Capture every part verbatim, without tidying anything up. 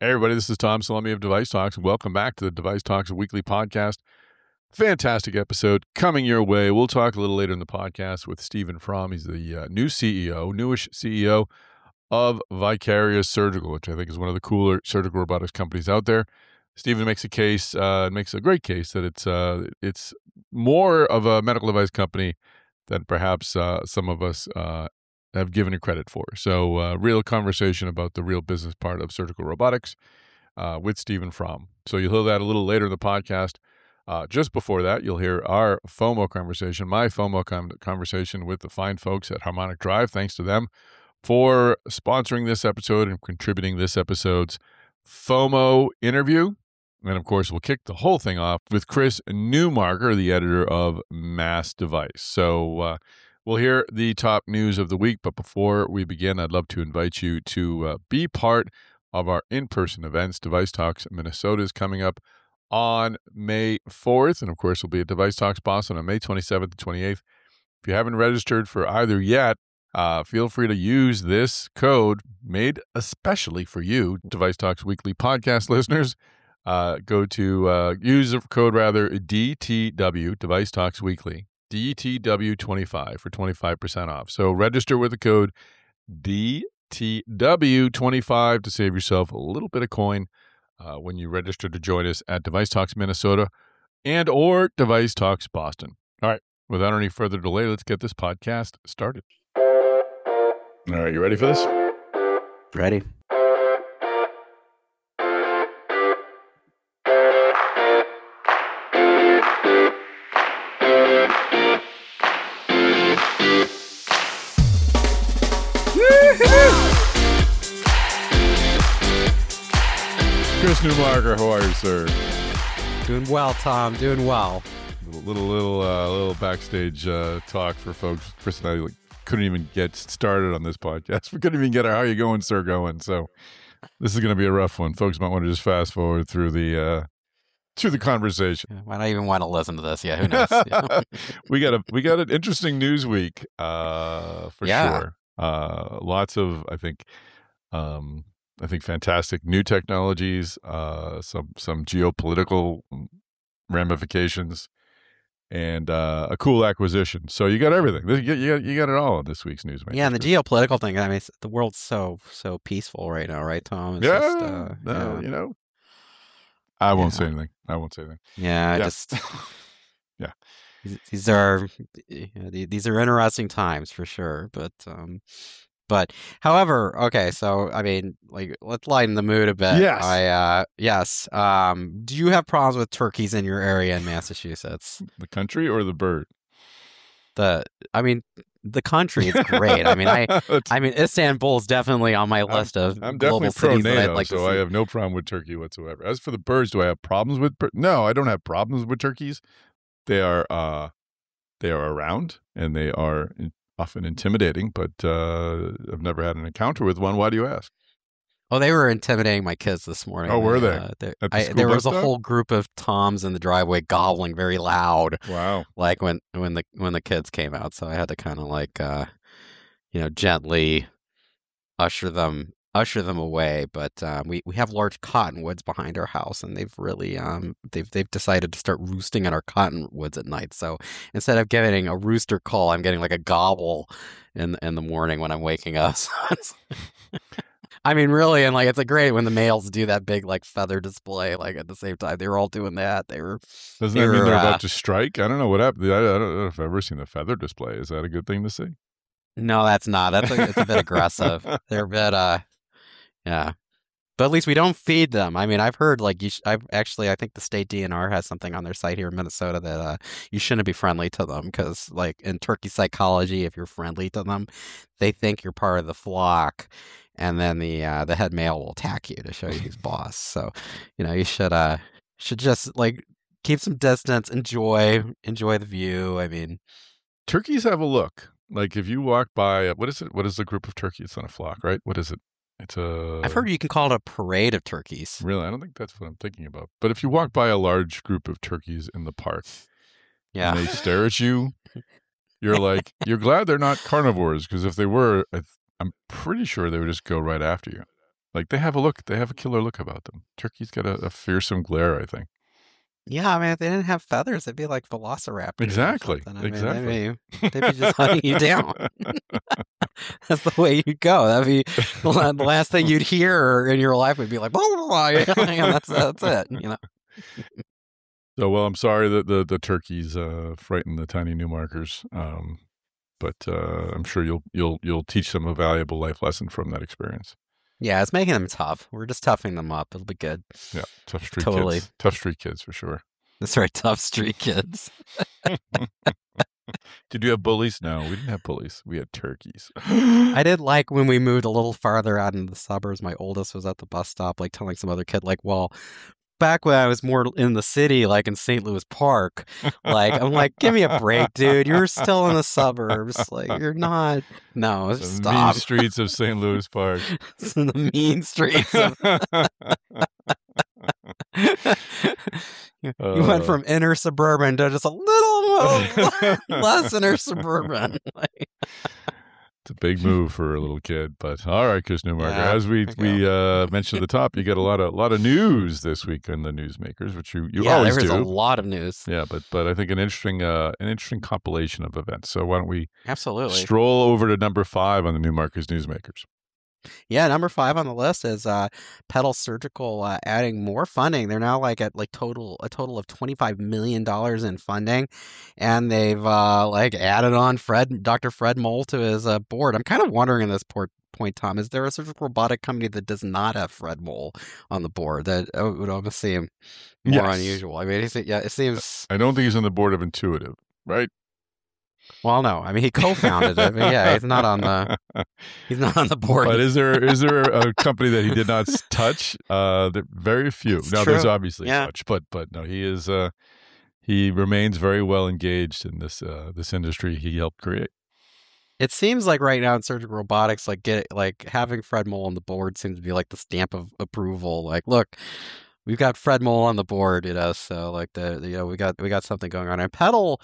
Hey, everybody, this is Tom Salemi of Device Talks, and welcome back to the Device Talks Weekly Podcast. Fantastic episode coming your way. We'll talk a little later in the podcast with Stephen From. He's the uh, new C E O, newish C E O of Vicarious Surgical, which I think is one of the cooler surgical robotics companies out there. Stephen makes a case, uh, makes a great case that it's uh, it's more of a medical device company than perhaps uh, some of us uh, have given it credit for. So, uh, real conversation about the real business part of surgical robotics uh, with Stephen From. So you'll hear that a little later in the podcast. Uh, just before that, you'll hear our FOMO conversation, my FOMO com- conversation with the fine folks at Harmonic Drive. Thanks to them for sponsoring this episode and contributing this episode's FOMO interview. And of course, we'll kick the whole thing off with Chris Newmarker, the editor of Mass Device. So uh, we'll hear the top news of the week. But before we begin, I'd love to invite you to uh, be part of our in-person events. Device Talks Minnesota is coming up on May fourth. And of course, we'll be at Device Talks Boston on May twenty-seventh and twenty-eighth. If you haven't registered for either yet, uh, feel free to use this code made especially for you, Device Talks Weekly podcast listeners. Uh, go to, uh, use the code rather, D T W, Device Talks Weekly, D T W twenty-five for twenty-five percent off. So register with the code D T W twenty-five to save yourself a little bit of coin uh, when you register to join us at Device Talks Minnesota and or Device Talks Boston. All right, without any further delay, let's get this podcast started. All right, you ready for this? Ready. Chris Newmarker, how are you, sir? Doing well, Tom. Doing well. Little little little, uh, little backstage uh, talk for folks. Chris and I like, couldn't even get started on this podcast. We couldn't even get our "How you going, sir?" going. So this is going to be a rough one. Folks might want to just fast forward through the uh, through the conversation. Might not even want to listen to this. Yeah, who knows? Yeah. we got a we got an interesting news week uh, for Yeah. sure. Uh, lots of I think. Um, I think fantastic new technologies, uh, some some geopolitical ramifications, and uh, a cool acquisition. So you got everything. You got, you got, you got it all in this week's news. Yeah, and the geopolitical thing. I mean, it's, the world's so so peaceful right now, right, Tom? It's yeah, just, uh, no, yeah, you know. I won't Yeah. say anything. I won't say anything. yeah. Yeah. Just Yeah. These, these are you know, the- these are interesting times for sure. But um, but however, okay. So I mean, like, let's lighten the mood a bit. Yes. I uh, yes. Um, do you have problems with turkeys in your area in Massachusetts? The country or the bird? The I mean, the country is great. I mean, I. That's- I mean, Istanbul is definitely on my list of I'm global definitely pro cities that I'd NATO, like so to I see. have no problem with turkey whatsoever. As for the birds, do I have problems with? Bir- no, I don't have problems with turkeys. They are uh, they are around and they are in- often intimidating, but uh, I've never had an encounter with one. Why do you ask? Oh, they were intimidating my kids this morning. Oh, were they? Uh, there At the I, school there bus was a stop? whole group of toms in the driveway gobbling very loud, Wow. like when when the when the kids came out. So I had to kind of like, uh, you know, gently usher them usher them away. But um, we we have large cottonwoods behind our house, and they've really um they've they've decided to start roosting in our cottonwoods at night. So instead of getting a rooster call, I'm getting like a gobble in in the morning when I'm waking up. So it's- I mean, really, and like it's a great when the males do that big like feather display. Like at the same time, they were all doing that. They were Doesn't They that mean were, they're uh, about to strike? I don't know what happened. I, I don't know if I've ever seen a feather display. Is that a good thing to see? no, that's not. That's a, it's a bit aggressive. They're a bit, uh, yeah. But at least we don't feed them. I mean, I've heard like you. Sh- I've actually, I think the state D N R has something on their site here in Minnesota that uh, you shouldn't be friendly to them because, like in turkey psychology, if you're friendly to them, they think you're part of the flock, and then the uh, the head male will attack you to show you who's boss. So, you know, you should uh should just like keep some distance, enjoy enjoy the view. I mean, Turkeys have a look. Like if you walk by, what is it? What is the group of turkeys? It's not a flock, right? What is it? It's a. I've heard you can call it a parade of turkeys. Really, I don't think that's what I'm thinking about. But if you walk by a large group of turkeys in the park, Yeah. and they stare at you, you're like, you're glad they're not carnivores, because if they were, I th- I'm pretty sure they would just go right after you. Like they have a look, they have a killer look about them. Turkey's got a, a fearsome glare, I think. Yeah, I mean, if they didn't have feathers, they'd be like velociraptors. Exactly. Or something. I exactly. Mean, they'd, be, they'd be just hunting you down. That's the way you'd go. That'd be the last thing you'd hear in your life would be like, blah, blah, blah. And that's that's it. You know. So, well, I'm sorry that the the turkeys uh, frighten the tiny Newmarkers, um, but uh, I'm sure you'll you'll you'll teach them a valuable life lesson from that experience. Yeah, it's making them tough. We're just toughing them up. It'll be good. Yeah, tough street Totally. kids. Tough street kids for sure. That's right, tough street kids. Did you have bullies? No, we didn't have bullies. We had turkeys. I did like when we moved a little farther out into the suburbs. My oldest was at the bus stop, like telling some other kid, like, well, back when I was more in the city, like in Saint Louis Park, like, I'm like, give me a break, dude. You're still in the suburbs. Like, you're not. No, the stop. mean streets of Saint Louis Park. The mean streets. Of... you uh, went from inner suburban to just a little less inner suburban. Like... It's a big move for a little kid, but all right, Chris Newmarker. Yeah, As we we uh, mentioned at the top, you get a lot of lot of news this week in the Newsmakers, which you, you yeah, always there is do. a lot of news. Yeah, but but I think an interesting uh, an interesting compilation of events. So why don't we absolutely stroll over to number five on the Newmarkers Newsmakers? Yeah, number five on the list is uh, Petal Surgical uh, adding more funding. They're now like at like total a total of twenty-five million dollars in funding, and they've uh, like added on Fred Doctor Fred Moll to his uh, board. I'm kind of wondering at this port, point, Tom, is there a surgical robotic company that does not have Fred Moll on the board? That uh, would almost seem more Yes. unusual. I mean, yeah, it seems. I don't think he's on the board of Intuitive, right? Well, no. I mean, he co-founded it, but yeah, he's not on the he's not on the board. But is there is there a company that he did not touch? Uh, there, very few. It's now, true. there's obviously Yeah. such, but but no, he is. Uh, he remains very well engaged in this uh, this industry he helped create. It seems like right now in surgical robotics, like get like having Fred Moll on the board seems to be like the stamp of approval. Like, look, we've got Fred Moll on the board, you know. So like the, the you know we got we got something going on. And Petal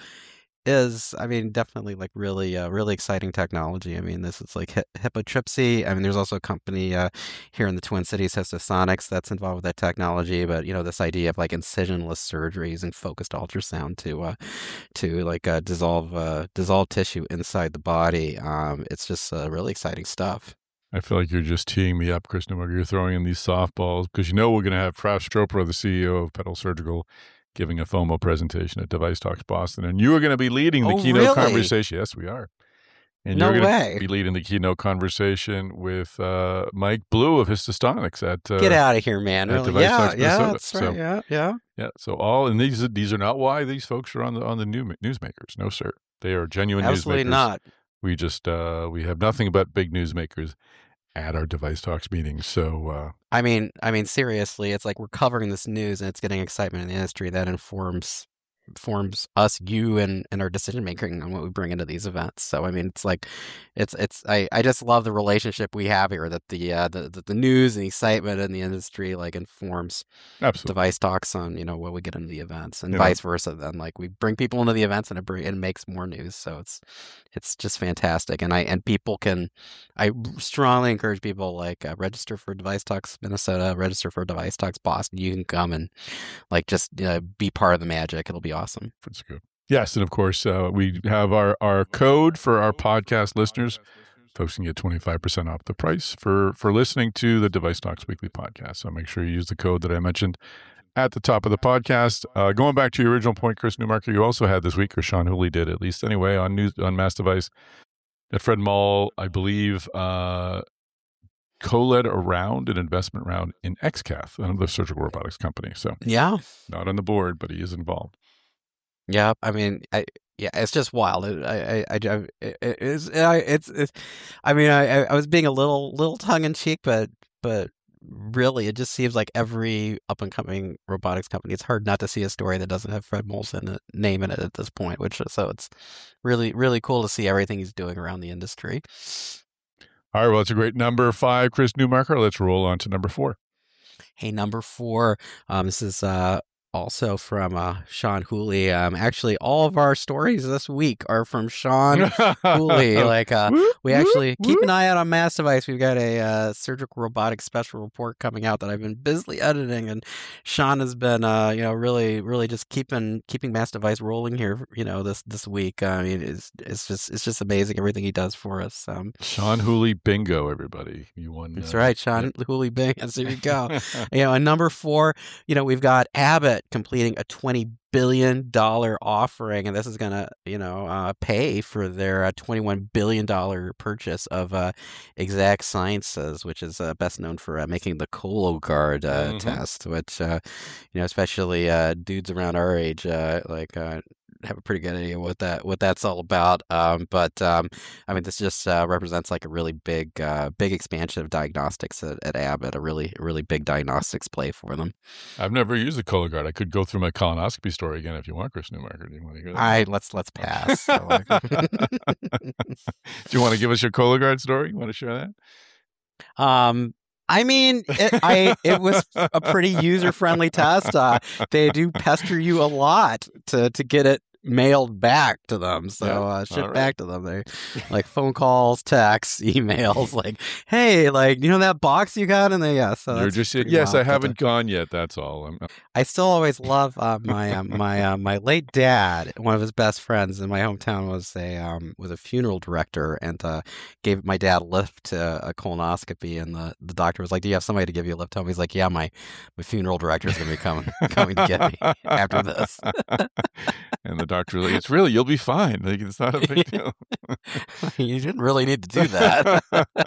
is, I mean, definitely like really, uh, really exciting technology. I mean, this is like hi- Hippotrypsy. I mean, there's also a company uh, here in the Twin Cities, Histosonics, that's involved with that technology. But you know, this idea of like incisionless surgery using focused ultrasound to, uh, to like uh, dissolve, uh, dissolve tissue inside the body. Um, it's just uh, really exciting stuff. I feel like you're just teeing me up, Chris Newmarker. You're throwing in these softballs because you know we're going to have Prav Chopra, the C E O of Petal Surgical, giving a FOMO presentation at Device Talks Boston, and you are going to be leading the Oh, keynote really? conversation. Yes, we are. And No you're going way. to be leading the keynote conversation with uh, Mike Blue of Histosonics at uh, Get out of here, man! at Really? Device Yeah, Talks yeah, Minnesota. that's right. So- yeah, yeah. Yeah, so all and these these are not why these folks are on the on the new newsmakers. No, sir, they are genuine Absolutely newsmakers. not. We just uh, we have nothing but big newsmakers at our Device Talks meetings. So uh, I mean, I mean, seriously, it's like we're covering this news and it's getting excitement in the industry that informs informs us, you, and, and our decision making on what we bring into these events. So, I mean, it's like, it's it's I, I just love the relationship we have here. That the uh, the, the the news and the excitement in the industry like informs absolutely, Device Talks on you know what we get into the events, and You know. vice versa. Then like we bring people into the events and it bring, it makes more news. So it's it's just fantastic. And I and people can, I strongly encourage people like uh, register for Device Talks Minnesota, register for Device Talks Boston. You can come and like just uh, be part of the magic. It'll be awesome. That's good. Yes, and of course uh, we have our our code for our podcast listeners. Folks can get twenty-five percent off the price for for listening to the Device Talks Weekly podcast. So make sure you use the code that I mentioned at the top of the podcast. Uh, going back to your original point, Chris Newmarker, you also had this week, or Sean Hooley did at least anyway, on news on Mass Device, that Fred Moll, I believe, uh, co-led around an investment round in X C A T, another surgical robotics company. So Yeah. not on the board, but he is involved. Yeah, I mean, I yeah, it's just wild. It, I, I, I, it, it's, I, it's, it's, I mean, I, I was being a little, little tongue in cheek, but, but really, it just seems like every up and coming robotics company. It's hard not to see a story that doesn't have Fred Moll's in it, name in it at this point. Which so it's really, really cool to see everything he's doing around the industry. All right, well, that's a great number five, Chris Newmarker. Let's roll on to number four. Hey, number four. Um, this is uh. Also from uh, Sean Hooley. Um, actually, all of our stories this week are from Sean Hooley. Like, uh, we actually keep an eye out on Mass Device. We've got a uh, surgical robotics special report coming out that I've been busily editing, and Sean has been, uh, you know, really, really just keeping keeping Mass Device rolling here. You know, this this week. I mean, it's it's just it's just amazing everything he does for us. Um, Sean Hooley, bingo, everybody! You won. That's uh, right, Sean yep. Hooley, bingo. So here you go. You know, and number four, you know, we've got Abbott completing a twenty billion dollars offering, and this is going to, you know, uh, pay for their uh, twenty-one billion dollars purchase of uh, Exact Sciences, which is uh, best known for uh, making the Cologuard uh, Mhm. test, which, uh, you know, especially uh, dudes around our age, uh, like, uh, have a pretty good idea what that what that's all about. Um, but um, I mean, this just uh, represents like a really big uh, big expansion of diagnostics at, at Abbott, a really really big diagnostics play for them. I've never used the Cologuard. I could go through my colonoscopy story again if you want, Chris Newmarker. Do you want to hear that? I let's let's pass. So, like- Do you want to give us your Cologuard story? You want to share that? um, I mean, it, I it was a pretty user friendly test. Uh, they do pester you a lot to to get it mailed back to them, so Yeah, uh, shipped all right. back to them. They like phone calls, texts, emails, like, hey, like, you know that box you got in there? Yeah, so You're that's just saying, pretty yes, I wild, but, uh, haven't gone yet. That's all. I'm, I still always love uh, my uh, my uh, my late dad. One of his best friends in my hometown was a um, was a funeral director, and uh, gave my dad a lift to a colonoscopy. And the, the doctor was like, "Do you have somebody to give you a lift home?" He's like, "Yeah, my my funeral director is going to be coming coming to get me after this." And the doctor's like, it's really, you'll be fine. Like, it's not a big deal. You didn't really need to do that.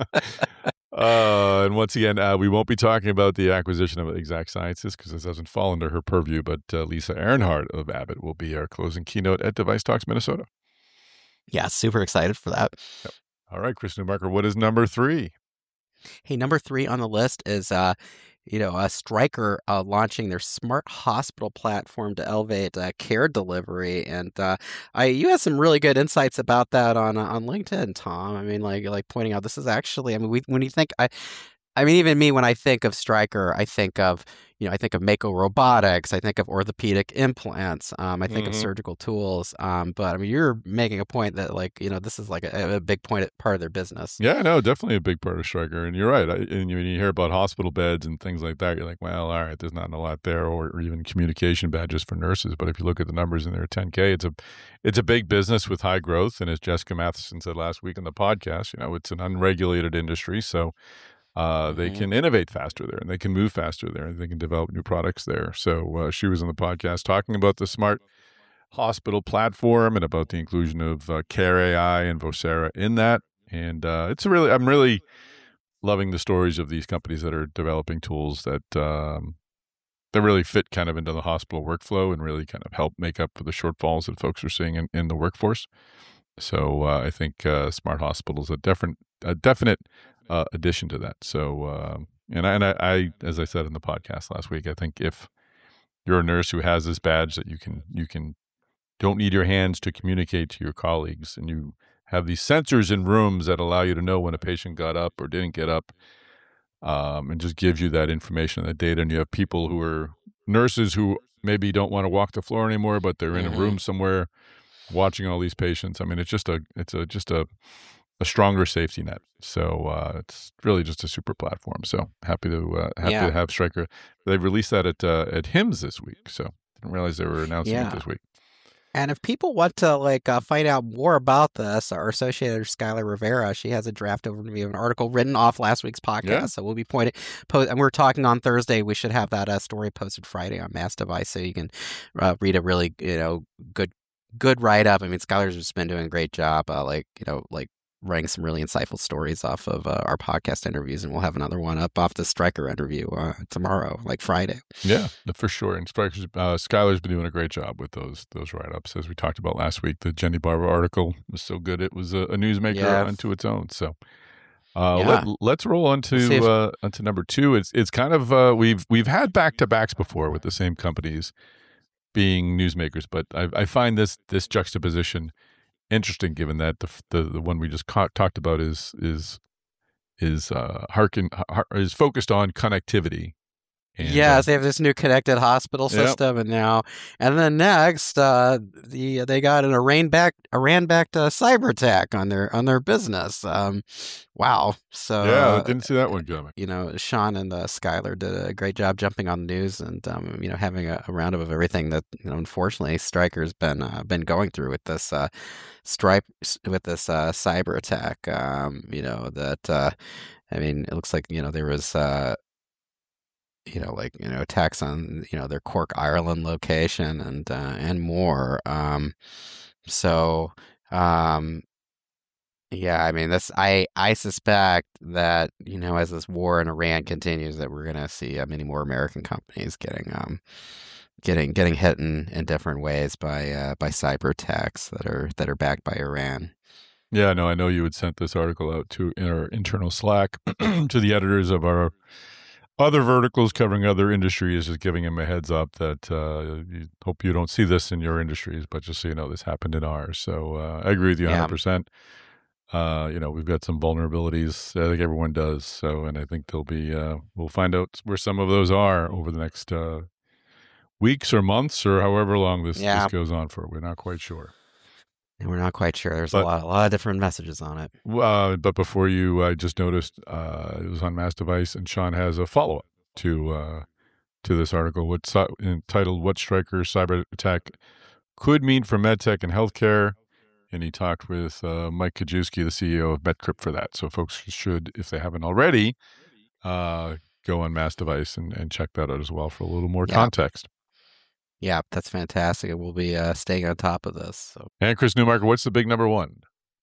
Uh, and once again, uh, we won't be talking about the acquisition of Exact Sciences because this doesn't fall under her purview, but uh, Lisa Earnhardt of Abbott will be our closing keynote at Device Talks Minnesota. Yeah, super excited for that. Yep. All right, Chris Newmarker, what is number three? Hey, number three on the list is, uh, you know, uh, Stryker uh, launching their smart hospital platform to elevate uh, care delivery, and uh, I you had some really good insights about that on uh, on LinkedIn, Tom. I mean, like like pointing out this is actually, I mean, we when you think I. I mean, even me, when I think of Stryker, I think of, you know, I think of Mako Robotics, I think of orthopedic implants, um, I think Mhm. of surgical tools. Um, but I mean, you're making a point that, like, you know, this is like a, a big point, part of their business. Yeah, no, definitely a big part of Stryker. And you're right. I, and you, when you hear about hospital beds and things like that, you're like, well, all right, there's not a lot there, or, or even communication badges for nurses. But if you look at the numbers in their ten K, it's a it's a big business with high growth. And as Jessica Matheson said last week on the podcast, you know, it's an unregulated industry. So uh, they Mhm. can innovate faster there, and they can move faster there, and they can develop new products there. So uh, she was on the podcast talking about the smart hospital platform and about the inclusion of uh, Care A I and Vocera in that. And uh, it's a really, I'm really loving the stories of these companies that are developing tools that um, that really fit kind of into the hospital workflow and really kind of help make up for the shortfalls that folks are seeing in, in the workforce. So uh, I think uh, smart hospitals a different, a definite uh, addition to that. So uh, and I, and I, I, as I said in the podcast last week, I think if you're a nurse who has this badge that you can you can don't need your hands to communicate to your colleagues, and you have these sensors in rooms that allow you to know when a patient got up or didn't get up, um, and just gives you that information, that data. And you have people who are nurses who maybe don't want to walk the floor anymore, but they're in Mhm. a room somewhere watching all these patients. I mean, it's just a it's a just a a stronger safety net. So uh, it's really just a super platform. So happy to uh, happy Yeah. to have Stryker. They released that at uh, at HIMSS this week. So didn't realize they were announcing Yeah. it this week. And if people want to like uh, find out more about this, our associator Skylar Rivera, she has a draft overview of an article written off last week's podcast. Yeah. So we'll be pointing, po- and we're talking on Thursday. We should have that uh, story posted Friday on Mass Device, so you can uh, read a really, you know, good good write up. I mean, Skylar's just been doing a great job, uh, like you know, like writing some really insightful stories off of uh, our podcast interviews, and we'll have another one up off the Stryker interview uh, tomorrow, like Friday. Yeah, for sure. And Stryker's, uh, Skylar's been doing a great job with those those write ups, as we talked about last week. The Jenny Barber article was so good; it was a, a newsmaker Yeah. unto its own. So, uh, Yeah. let, let's roll on We'll see to if- uh, onto number two. It's it's kind of uh, we've we've had back to backs before with the same companies being newsmakers, but I, I find this this juxtaposition interesting, given that the the, the one we just ca- talked about is is is uh, harken har- is focused on connectivity, And, yes, uh, they have this new connected hospital Yep. system, and now, and then next, uh, the they got an Iran back Iran backed uh, cyber attack on their on their business. Um, wow. So yeah, I uh, didn't see that one coming. you know, Sean and uh, Skylar did a great job jumping on the news and um, you know, having a, a roundup of everything that, you know, unfortunately Stryker's been uh, been going through with this uh, stripe with this uh, cyber attack. Um, you know that uh, I mean, it looks like, you know, there was. Uh, you know, like, you know, attacks on, you know, their Cork, Ireland location and, uh, and more. Um, so, um, yeah, I mean, this, I, I suspect that, you know, as this war in Iran continues, that we're going to see uh, many more American companies getting, um, getting, getting hit in, in different ways by, uh, by cyber attacks that are, that are backed by Iran. Yeah, no, I know you had sent this article out to in our internal Slack to the editors of our other verticals covering other industries, just giving them a heads up that uh, you hope you don't see this in your industries, but just so you know, this happened in ours. So uh, I agree with you one hundred percent. Uh, you know, we've got some vulnerabilities. I think everyone does. So, and I think there'll be, uh, we'll find out where some of those are over the next uh, weeks or months or however long this, Yeah. this goes on for. We're not quite sure. And we're not quite sure. There's But- a lot, a lot of different messages on it. Uh, but before you, I just noticed uh, it was on Mass Device, and Sean has a follow up to uh, to this article, what's entitled "What Stryker Cyber Attack Could Mean for MedTech and Healthcare," and he talked with uh, Mike Kajewski, the C E O of MedCrypt, for that. So folks should, if they haven't already, uh, go on Mass Device and, and check that out as well for a little more Yeah. context. Yeah, that's fantastic. And we'll be uh, staying on top of this. So. And Chris Newmarker, what's the big number one?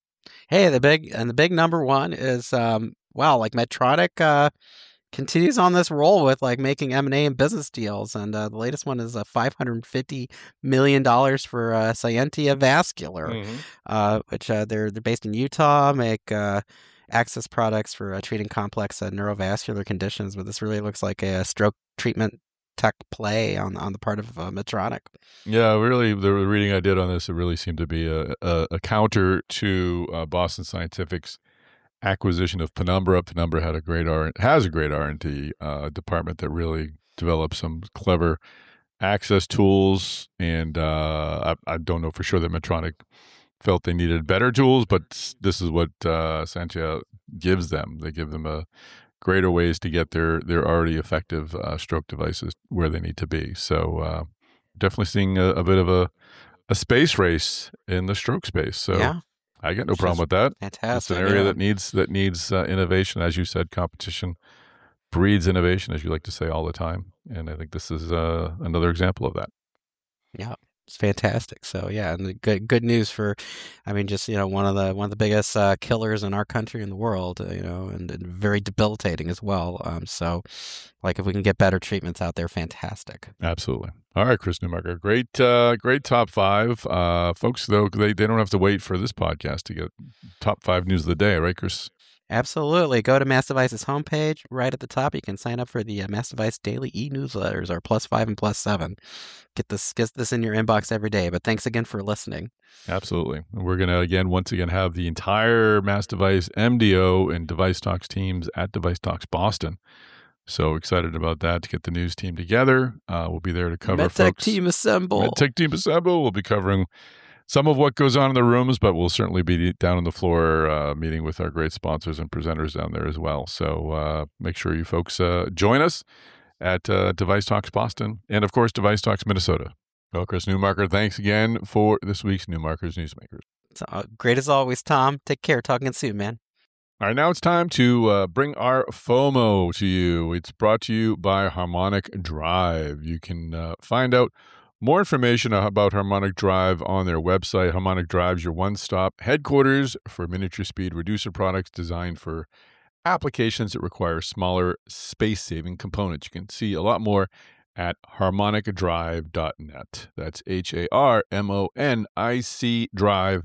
Hey, the big and the big number one is um, wow, like Medtronic uh, continues on this roll with like making M and A and business deals, and uh, the latest one is a uh, five hundred fifty million dollars for uh, Scientia Vascular, Mm-hmm. uh, which uh, they're they're based in Utah, make uh, access products for uh, treating complex uh, neurovascular conditions. But this really looks like a stroke treatment tech play on on the part of uh, Medtronic. Yeah, really, the reading I did on this, it really seemed to be a, a, a counter to uh, Boston Scientific's acquisition of Penumbra. Penumbra had a great R has a great R and D uh, department that really developed some clever access tools, and uh, I, I don't know for sure that Medtronic felt they needed better tools, but this is what uh, Scientia gives them. They give them a greater ways to get their their already effective uh, stroke devices where they need to be. So uh, definitely seeing a, a bit of a, a space race in the stroke space. So Yeah, I got no Which problem is with that. fantastic. It's an area yeah. that needs that needs uh, innovation, as you said. Competition breeds innovation, as you like to say all the time, and I think this is uh, another example of that. Yeah, it's fantastic. So yeah, and the good good news for, I mean, just you know, one of the one of the biggest uh, killers in our country and the world, uh, you know, and, and very debilitating as well. Um, so, like, if we can get better treatments out there, fantastic. Absolutely. All right, Chris Newmarker, great, uh, great top five, uh, folks. Though they they don't have to wait for this podcast to get top five news of the day, right, Chris? Absolutely. Go to Mass Device's homepage. Right at the top, you can sign up for the uh, Mass Device daily e-newsletters, our plus five and plus seven. Get this get this in your inbox every day. But thanks again for listening. Absolutely. We're going to, again, once again, have the entire Mass Device, M D O, and Device Talks teams at Device Talks Boston. So excited about that to get the news team together. Uh, we'll be there to cover MedTech folks. team assemble. MedTech team assemble. We'll be covering some of what goes on in the rooms, but we'll certainly be down on the floor uh, meeting with our great sponsors and presenters down there as well. So uh, make sure you folks uh, join us at uh, Device Talks Boston and, of course, Device Talks Minnesota. Well, Chris Newmarker, thanks again for this week's Newmarker's Newsmakers. So, uh, great as always, Tom. Take care. Talking soon, man. All right, now it's time to uh, bring our FOMO to you. It's brought to you by Harmonic Drive. You can uh, find out more information about Harmonic Drive on their website. Harmonic Drive is your one-stop headquarters for miniature speed reducer products designed for applications that require smaller space-saving components. You can see a lot more at harmonic drive dot net. That's H A R M O N I C drive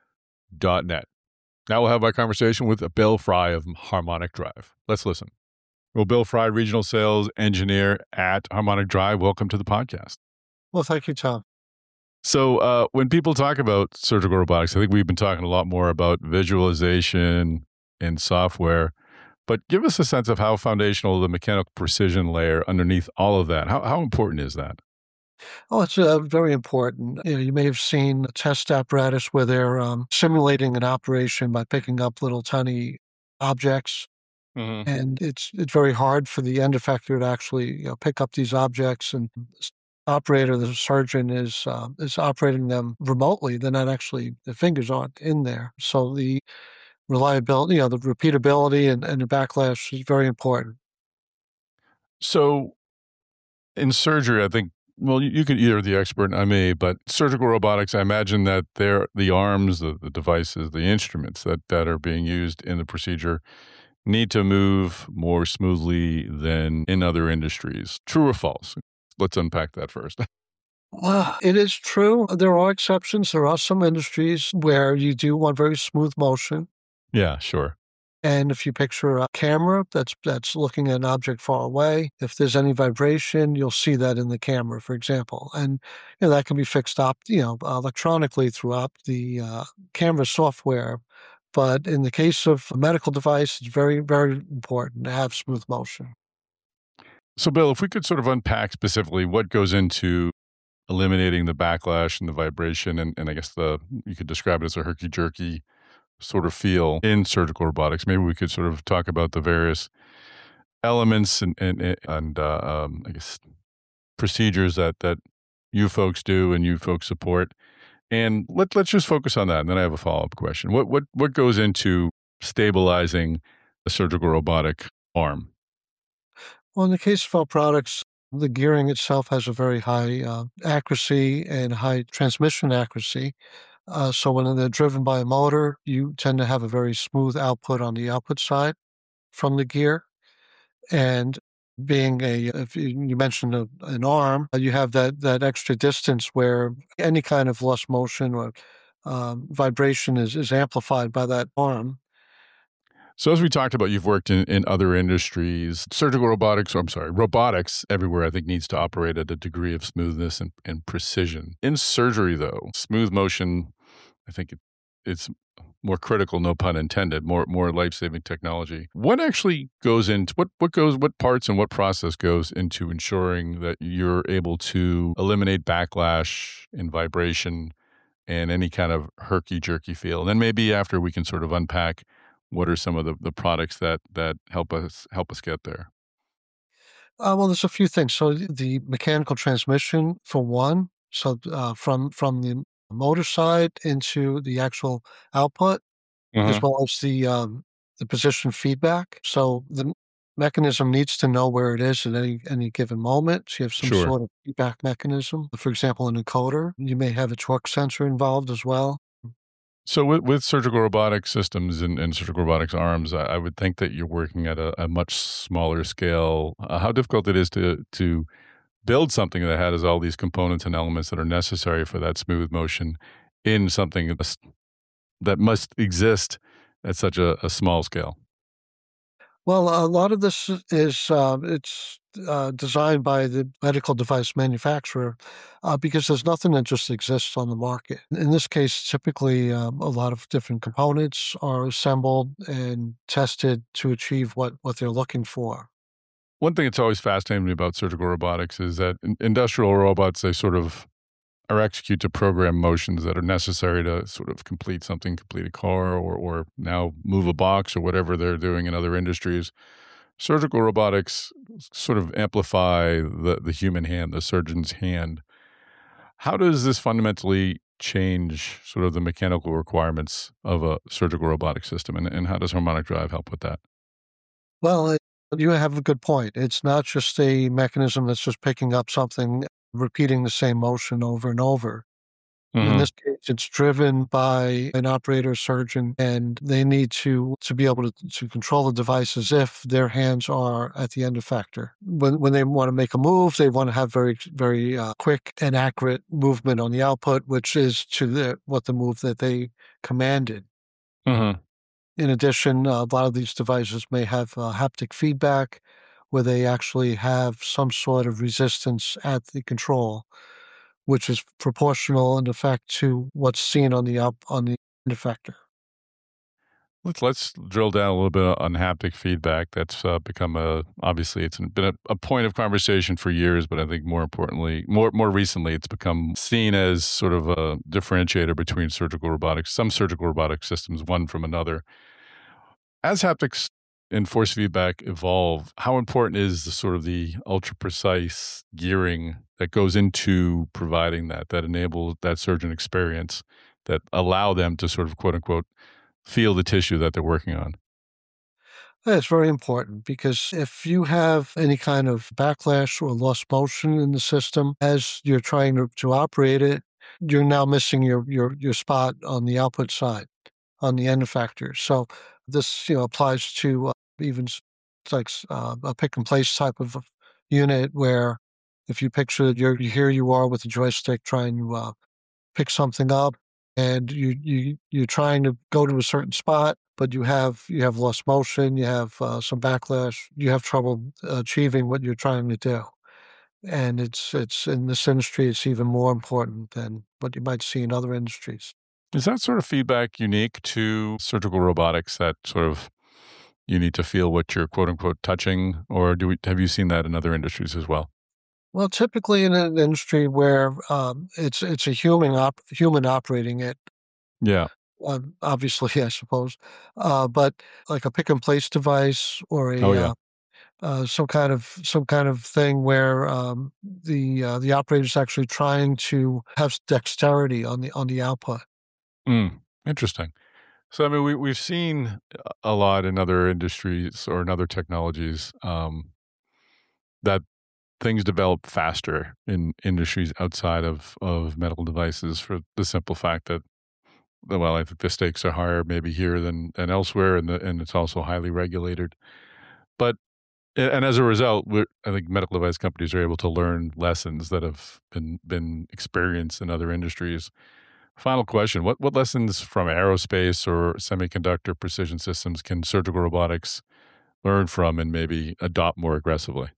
dot net. Now we'll have our conversation with Bill Fry of Harmonic Drive. Let's listen. Well, Bill Fry, Regional Sales Engineer at Harmonic Drive, welcome to the podcast. Well, thank you, Tom. So uh, when people talk about surgical robotics, I think we've been talking a lot more about visualization and software. But give us a sense of how foundational the mechanical precision layer underneath all of that. How, how important is that? Oh, it's uh, very important. You know, you may have seen a test apparatus where they're um, simulating an operation by picking up little tiny objects, Mm-hmm. and it's it's very hard for the end effector to actually, you know, pick up these objects. And the operator, the surgeon, is uh, is operating them remotely. They're not actually, the fingers aren't in there. So the reliability, you know, the repeatability and, and the backlash is very important. So in surgery, I think, well, you, you could either the expert, I may, but surgical robotics, I imagine that they're the arms, the, the devices, the instruments that, that are being used in the procedure need to move more smoothly than in other industries. True or false? Let's unpack that first. Uh, it is true. There are exceptions. There are some industries where you do want very smooth motion. Yeah, sure. And if you picture a camera that's that's looking at an object far away, if there's any vibration, you'll see that in the camera, for example. And you know that can be fixed up, you know, electronically throughout the uh, camera software. But in the case of a medical device, it's very, very important to have smooth motion. So, Bill, if we could sort of unpack specifically what goes into eliminating the backlash and the vibration, and, and I guess the you could describe it as a herky-jerky sort of feel in surgical robotics. Maybe we could sort of talk about the various elements and and, and uh, um, I guess procedures that that you folks do and you folks support. And let let's just focus on that. And then I have a follow up question. What what what goes into stabilizing a surgical robotic arm? Well, in the case of our products, the gearing itself has a very high uh, accuracy and high transmission accuracy. Uh, so when they're driven by a motor, you tend to have a very smooth output on the output side from the gear. And being a, if you you mentioned a, an arm, uh, you have that that extra distance where any kind of lost motion or um, vibration is is amplified by that arm. So as we talked about, you've worked in, in other industries. Surgical robotics, or I'm sorry, robotics everywhere, I think, needs to operate at a degree of smoothness and, and precision. In surgery, though, smooth motion, I think it, it's more critical, no pun intended, more more life-saving technology. What actually goes into, what, what goes, what parts and what process goes into ensuring that you're able to eliminate backlash and vibration and any kind of herky-jerky feel? And then maybe after we can sort of unpack what are some of the, the products that that help us help us get there? Uh, well, there's a few things. So the the mechanical transmission, for one, so uh, from from the motor side into the actual output, as Uh-huh. well as the um, the position feedback. So the mechanism needs to know where it is at any any given moment. So you have some Sure. sort of feedback mechanism. For example, an encoder, you may have a torque sensor involved as well. So with, with surgical robotic systems and, and surgical robotics arms, I, I would think that you're working at a, a much smaller scale. Uh, how difficult it is to to build something that has all these components and elements that are necessary for that smooth motion in something that's- that must exist at such a, a small scale. Well, a lot of this is uh, it's uh, designed by the medical device manufacturer uh, because there's nothing that just exists on the market. In this case, typically um, a lot of different components are assembled and tested to achieve what what they're looking for. One thing that's always fascinated me about surgical robotics is that in- industrial robots, they sort of are execute to program motions that are necessary to sort of complete something, complete a car, or or now move a box or whatever they're doing in other industries. Surgical robotics sort of amplify the the human hand, the surgeon's hand. How does this fundamentally change sort of the mechanical requirements of a surgical robotic system, and, and how does harmonic drive help with that? Well, it, you have a good point. It's not just a mechanism that's just picking up something, repeating the same motion over and over. In Hmm. this case, it's driven by an operator surgeon, and they need to to be able to to control the device as if their hands are at the end effector. When when they want to make a move, they want to have very very uh, quick and accurate movement on the output, which is to the what the move that they commanded. Hmm. In addition, uh, a lot of these devices may have uh, haptic feedback, where they actually have some sort of resistance at the control, which is proportional in effect to what's seen on the up on the end effector. Let's let's drill down a little bit on haptic feedback. That's uh, become a obviously it's been a, a point of conversation for years, but I think more importantly, more more recently, it's become seen as sort of a differentiator between surgical robotics, some surgical robotic systems, one from another. As haptics and force feedback evolve, how important is the sort of the ultra precise gearing that goes into providing that that enables that surgeon experience that allow them to sort of quote unquote feel the tissue that they're working on? Yeah, it's very important because if you have any kind of backlash or lost motion in the system as you're trying to, to operate it, you're now missing your, your, your spot on the output side, on the end effector. So this, you know, applies to uh, even s- like uh, a pick and place type of unit where if you picture that you're, here you are with a joystick trying to uh, pick something up and you, you, you're trying to go to a certain spot, but you have, you have lost motion, you have uh, some backlash, you have trouble achieving what you're trying to do. And it's, it's in this industry, it's even more important than what you might see in other industries. Is that sort of feedback unique to surgical robotics that sort of you need to feel what you're quote unquote touching, or do we, have you seen that in other industries as well? Well, typically in an industry where um, it's it's a human op- human operating it, Yeah. uh, obviously, I suppose, uh, but like a pick and place device or Oh, a yeah. uh, uh, some kind of some kind of thing where um, the uh, the operator is actually trying to have dexterity on the on the output. Mm, interesting. So, I mean, we, we've seen a lot in other industries or in other technologies um, that things develop faster in industries outside of, of medical devices for the simple fact that, well, I think the stakes are higher maybe here than, than elsewhere, and, the, and it's also highly regulated. But and as a result, we're, I think medical device companies are able to learn lessons that have been been experienced in other industries. Final question: What what lessons from aerospace or semiconductor precision systems can surgical robotics learn from and maybe adopt more aggressively?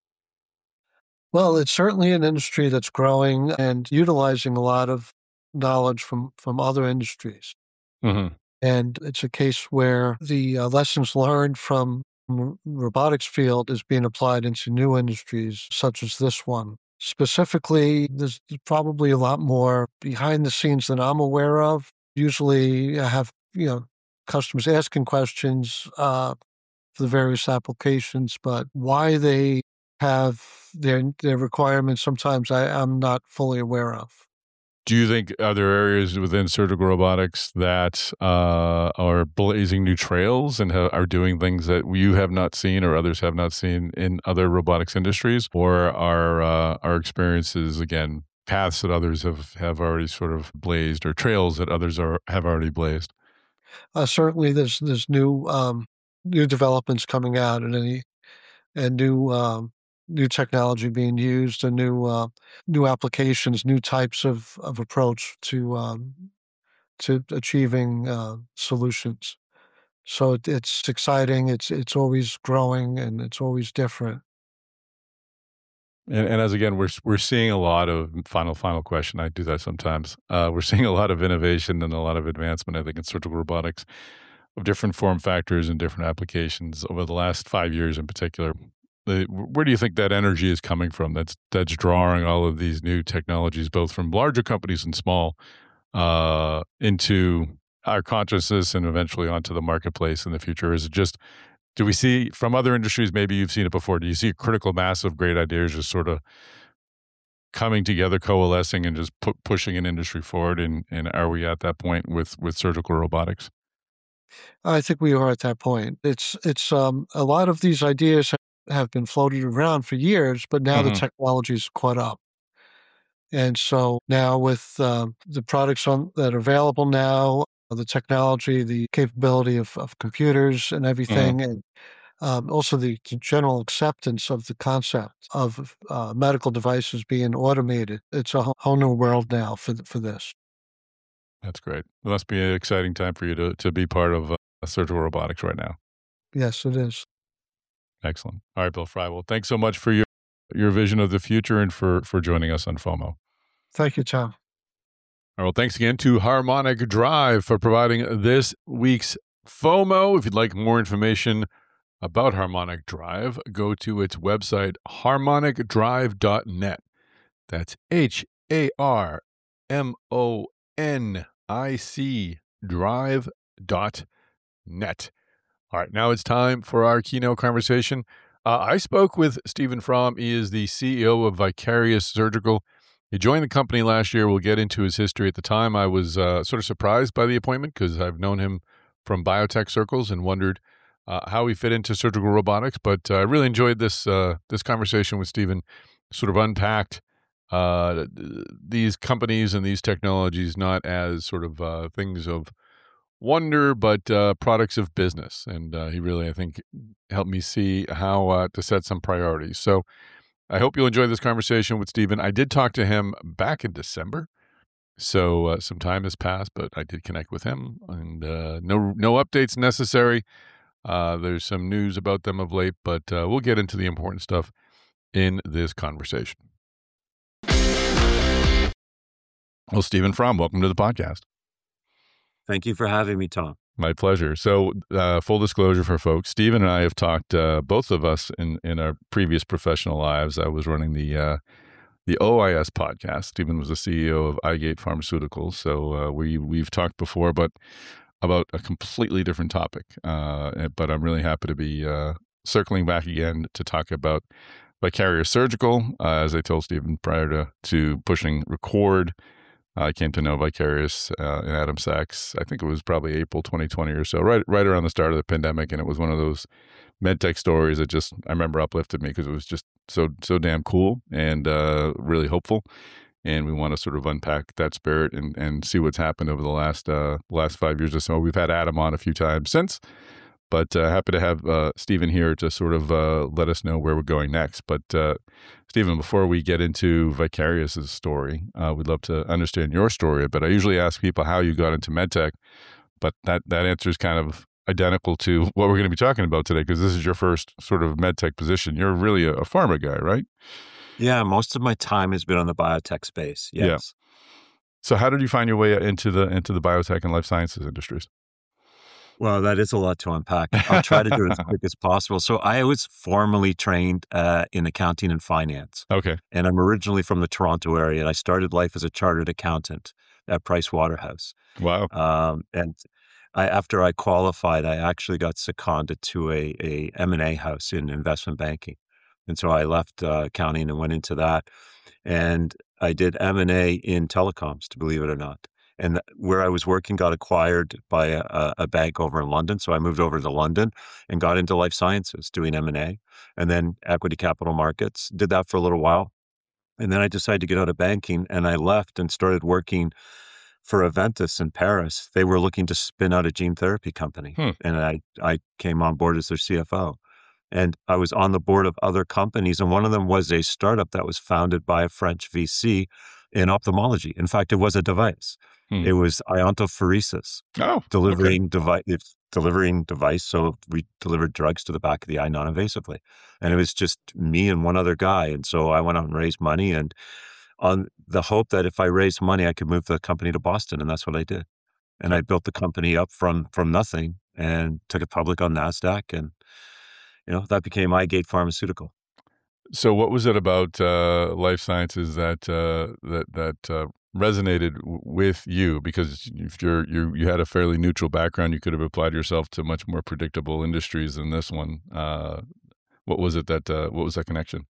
Well, it's certainly an industry that's growing and utilizing a lot of knowledge from from other industries. Hmm. And it's a case where the uh, lessons learned from r- robotics field is being applied into new industries such as this one. Specifically, there's probably a lot more behind the scenes than I'm aware of. Usually, I have you know customers asking questions uh, for the various applications, but why they have their their requirements sometimes I, I'm not fully aware of. Do you think are there areas within surgical robotics that uh, are blazing new trails and ha- are doing things that you have not seen or others have not seen in other robotics industries, or are uh, our experiences again paths that others have, have already sort of blazed or trails that others are have already blazed? Uh, certainly, there's there's new um, new developments coming out, and any and new um, new technology being used, and new uh, new applications, new types of of approach to um, to achieving uh, solutions. So it, it's exciting. It's it's always growing, and it's always different. And, and as again, we're we're seeing a lot of final final question. I do that sometimes. Uh, we're seeing a lot of innovation and a lot of advancement. I think in surgical robotics of different form factors and different applications over the last five years in particular. The, where do you think that energy is coming from? That's that's drawing all of these new technologies, both from larger companies and small, uh, into our consciousness and eventually onto the marketplace in the future. Is it just do we see from other industries? Maybe you've seen it before. Do you see a critical mass of great ideas just sort of coming together, coalescing, and just pu- pushing an industry forward? And and are we at that point with with surgical robotics? I think we are at that point. It's it's um, a lot of these ideas ha- have been floated around for years, but now the Hmm. technology's caught up. And so now with um, the products on, that are available now, the technology, the capability of, of computers and Hmm. everything, and um, also the, the general acceptance of the concept of uh, medical devices being automated, it's a whole whole new world now for th- for this. That's great. It must be an exciting time for you to to be part of uh, surgical robotics right now. Yes, it is. Excellent. All right, Bill Fry. Well, thanks so much for your your vision of the future and for for joining us on FOMO. Thank you, Tom. All right, well, thanks again to Harmonic Drive for providing this week's FOMO. If you'd like more information about Harmonic Drive, go to its website, harmonic drive dot net. That's H A R M O N I C drive dot net. All right, now it's time for our keynote conversation. Uh, I spoke with Stephen Fromm. He is the C E O of Vicarious Surgical. He joined the company last year. We'll get into his history. At the time, I was uh, sort of surprised by the appointment because I've known him from biotech circles and wondered uh, how he fit into surgical robotics. But uh, I really enjoyed this uh, this conversation with Stephen, sort of unpacked uh, these companies and these technologies not as sort of uh, things of wonder, but uh, products of business. And uh, he really, I think, helped me see how uh, to set some priorities. So I hope you'll enjoy this conversation with Stephen. I did talk to him back in December, so uh, some time has passed, but I did connect with him, and uh, no no updates necessary. Uh, there's some news about them of late, but uh, we'll get into the important stuff in this conversation. Well, Stephen Fromm, welcome to the podcast. Thank you for having me, Tom. My pleasure. So, uh, full disclosure for folks, Stephen and I have talked, uh, both of us in, in our previous professional lives. I was running the uh, the O I S podcast. Stephen was the C E O of iGate Pharmaceuticals. So uh, we we've talked before, but about a completely different topic. Uh, but I'm really happy to be uh, circling back again to talk about Vicarious Surgical. Uh, as I told Stephen prior to to pushing record, I came to know Vicarious uh, and Adam Sachs. I think it was probably April twenty twenty or so, right right around the start of the pandemic, and it was one of those medtech stories that just I remember uplifted me because it was just so so damn cool and uh, really hopeful. And we want to sort of unpack that spirit and and see what's happened over the last uh, last five years or so. We've had Adam on a few times since, but uh, happy to have uh, Stephen here to sort of uh, let us know where we're going next. But uh, Stephen, before we get into Vicarious's story, uh, we'd love to understand your story a bit. I usually ask people how you got into medtech, but that, that answer is kind of identical to what we're going to be talking about today because this is your first sort of medtech position. You're really a, a pharma guy, right? Yeah, most of my time has been on the biotech space. Yes. Yeah. So how did you find your way into the into the biotech and life sciences industries? Well, that is a lot to unpack. I'll try to do it as quick as possible. So I was formally trained uh, in accounting and finance. Okay. And I'm originally from the Toronto area, and I started life as a chartered accountant at Price Waterhouse. Wow. Um, and I, after I qualified, I actually got seconded to a, a M and A house in investment banking. And so I left uh, accounting and went into that. And I did M and A in telecoms, to believe it or not. And where I was working got acquired by a, a bank over in London. So I moved over to London and got into life sciences doing M and A and then equity capital markets. Did that for a little while. And then I decided to get out of banking and I left and started working for Aventis in Paris. They were looking to spin out a gene therapy company. Hmm. And I, I came on board as their C F O. And I was on the board of other companies. And one of them was a startup that was founded by a French V C in ophthalmology. In fact, it was a device. Hmm. It was iontophoresis, oh, delivering okay. device, it's delivering device. So we delivered drugs to the back of the eye non-invasively. And it was just me and one other guy. And so I went out and raised money and on the hope that if I raised money, I could move the company to Boston. And that's what I did. And I built the company up from, from nothing and took it public on NASDAQ. And, you know, that became iGate Pharmaceutical. So what was it about uh, life sciences that uh, that that uh, resonated w- with you? Because if you're you you had a fairly neutral background, you could have applied yourself to much more predictable industries than this one. Uh, what was it that uh, what was that connection?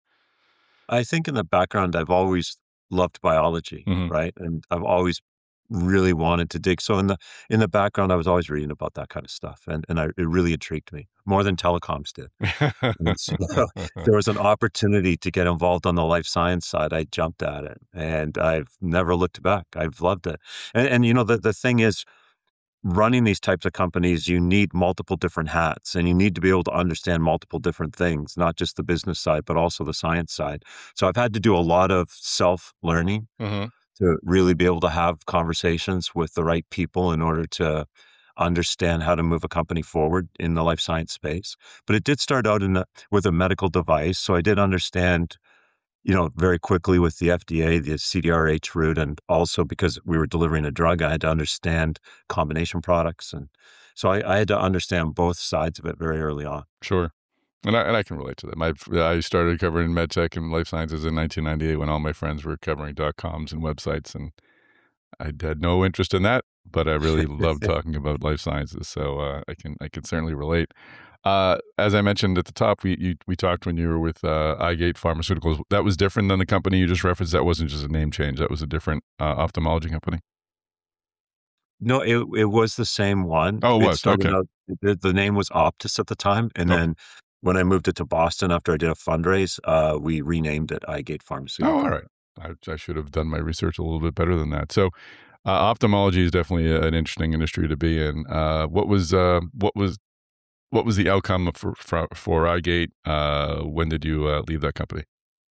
I think in the background, I've always loved biology, mm-hmm. right? And I've always really wanted to dig. So in the in the background, I was always reading about that kind of stuff, and and I, it really intrigued me more than telecoms did. And so there was an opportunity to get involved on the life science side. I jumped at it, and I've never looked back. I've loved it. And, and you know, the the thing is, running these types of companies, you need multiple different hats, and you need to be able to understand multiple different things, not just the business side, but also the science side. So I've had to do a lot of self-learning. Mm-hmm. to really be able to have conversations with the right people in order to understand how to move a company forward in the life science space. But it did start out in a, with a medical device. So I did understand you know, very quickly with the F D A, the C D R H route, and also because we were delivering a drug, I had to understand combination products. And so I, I had to understand both sides of it very early on. Sure. And I, and I can relate to that. My, I started covering medtech and life sciences in nineteen ninety-eight when all my friends were covering dot-coms and websites, and I had no interest in that, but I really love talking about life sciences, so uh, I can I can certainly relate. Uh, as I mentioned at the top, we you, we talked when you were with uh, iGate Pharmaceuticals. That was different than the company you just referenced. That wasn't just a name change. That was a different uh, ophthalmology company. No, it it was the same one. Oh, it was. started Okay. out, the, the name was Optus at the time, and Okay. then when I moved it to Boston after I did a fundraise, uh, we renamed it iGate Oh, Pharmaceutical. all right. I, I should have done my research a little bit better than that. So, uh, ophthalmology is definitely a- an interesting industry to be in. Uh, what was uh, what was what was the outcome for for, for iGate? Uh, when did you uh, leave that company?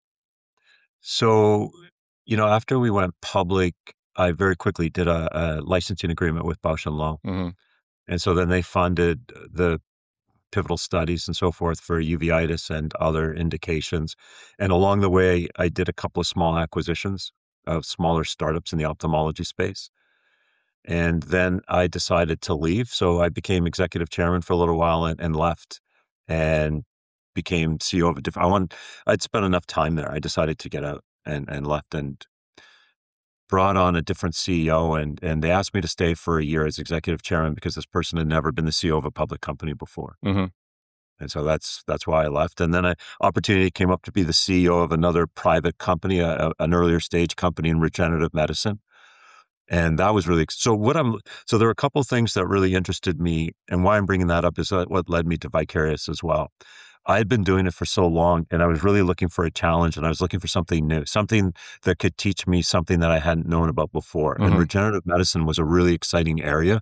So, you know, after we went public, I very quickly did a, a licensing agreement with Bausch and Lomb. Mm-hmm. And so then they funded the pivotal studies and so forth for uveitis and other indications. And along the way, I did a couple of small acquisitions of smaller startups in the ophthalmology space. And then I decided to leave. So I became executive chairman for a little while and, and left and became C E O of a different, I want, I'd spent enough time there. I decided to get out and, and left and brought on a different C E O, and and they asked me to stay for a year as executive chairman because this person had never been the C E O of a public company before. Mm-hmm. And so that's that's why I left. And then an opportunity came up to be the C E O of another private company, a, a- an earlier stage company in regenerative medicine. And that was really, so what I'm, so there were a couple of things that really interested me, and why I'm bringing that up is that what led me to Vicarious as well. I had been doing it for so long, and I was really looking for a challenge, and I was looking for something new, something that could teach me something that I hadn't known about before. And Mhm. regenerative medicine was a really exciting area.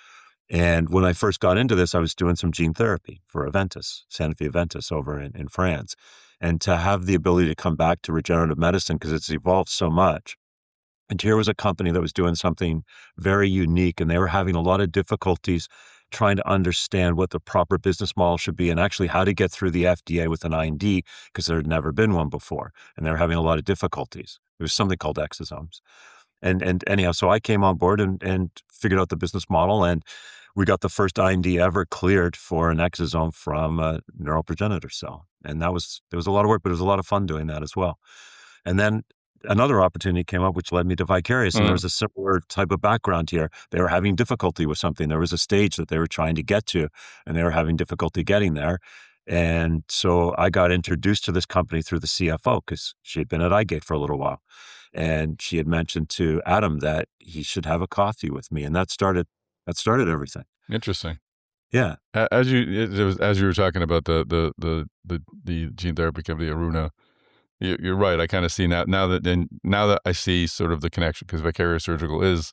And when I first got into this, I was doing some gene therapy for Aventis, Sanofi Aventis over in, in France. And to have the ability to come back to regenerative medicine, because it's evolved so much. And here was a company that was doing something very unique, and they were having a lot of difficulties trying to understand what the proper business model should be and actually how to get through the F D A with an I N D because there had never been one before. And they were having a lot of difficulties. There was something called exosomes. And and anyhow, so I came on board and, and figured out the business model, and we got the first I N D ever cleared for an exosome from a neural progenitor cell. And that was, there was a lot of work, but it was a lot of fun doing that as well. And then another opportunity came up, which led me to Vicarious. And Mhm. there was a similar type of background here. They were having difficulty with something. There was a stage that they were trying to get to, and they were having difficulty getting there. And so I got introduced to this company through the C F O because she had been at iGate for a little while. And she had mentioned to Adam that he should have a coffee with me. And that started, that started everything. Interesting. Yeah. A- As you it was, as you were talking about the the the the, the gene therapy company Aruna, you, you're right. I kind of see now now that then now that I see sort of the connection because Vicarious Surgical is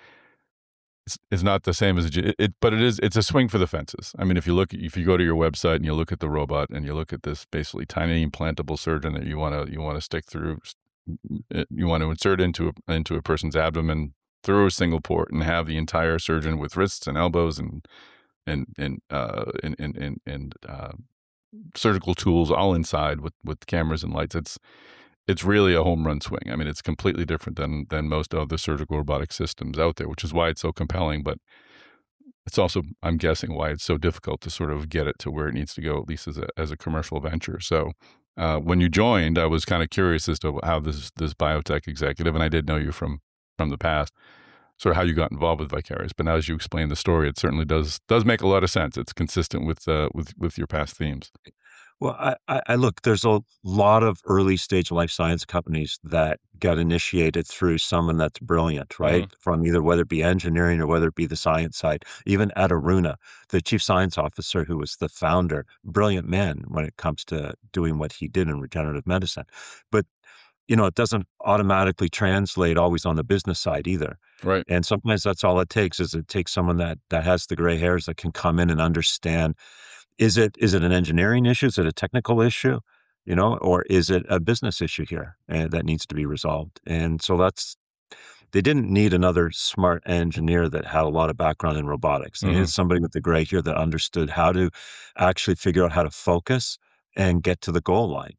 it's, it's not the same as a, ge- it, it, but it is it's a swing for the fences. I mean, if you look if you go to your website and you look at the robot and you look at this basically tiny implantable surgeon that you want to you want to stick through, uh, you want to insert into a, into a person's abdomen through a single port and have the entire surgeon with wrists and elbows and and and uh and and and, and uh, surgical tools all inside with with cameras and lights. It's it's really a home run swing. I mean, it's completely different than than most of the surgical robotic systems out there, which is why it's so compelling. But it's also, I'm guessing, why it's so difficult to sort of get it to where it needs to go, at least as a as a commercial venture. So. Uh, when you joined, I was kind of curious as to how this this biotech executive, and I did know you from from the past, sort of how you got involved with Vicarious. But now, as you explain the story, it certainly does does make a lot of sense. It's consistent with uh, with with your past themes. Well, I, I, I look, there's a lot of early stage life science companies that got initiated through someone that's brilliant, right? From either whether it be engineering or whether it be the science side. Even at Aruna, the chief science officer who was the founder, brilliant man when it comes to doing what he did in regenerative medicine. But, you know, it doesn't automatically translate always on the business side either. Right. And sometimes that's all it takes is it takes someone that that has the gray hairs that can come in and understand. Is it is it an engineering issue? Is it a technical issue? You know, or is it a business issue here and that needs to be resolved? And so that's, they didn't need another smart engineer that had a lot of background in robotics. They Mhm. needed somebody with the gray hair that understood how to actually figure out how to focus and get to the goal line.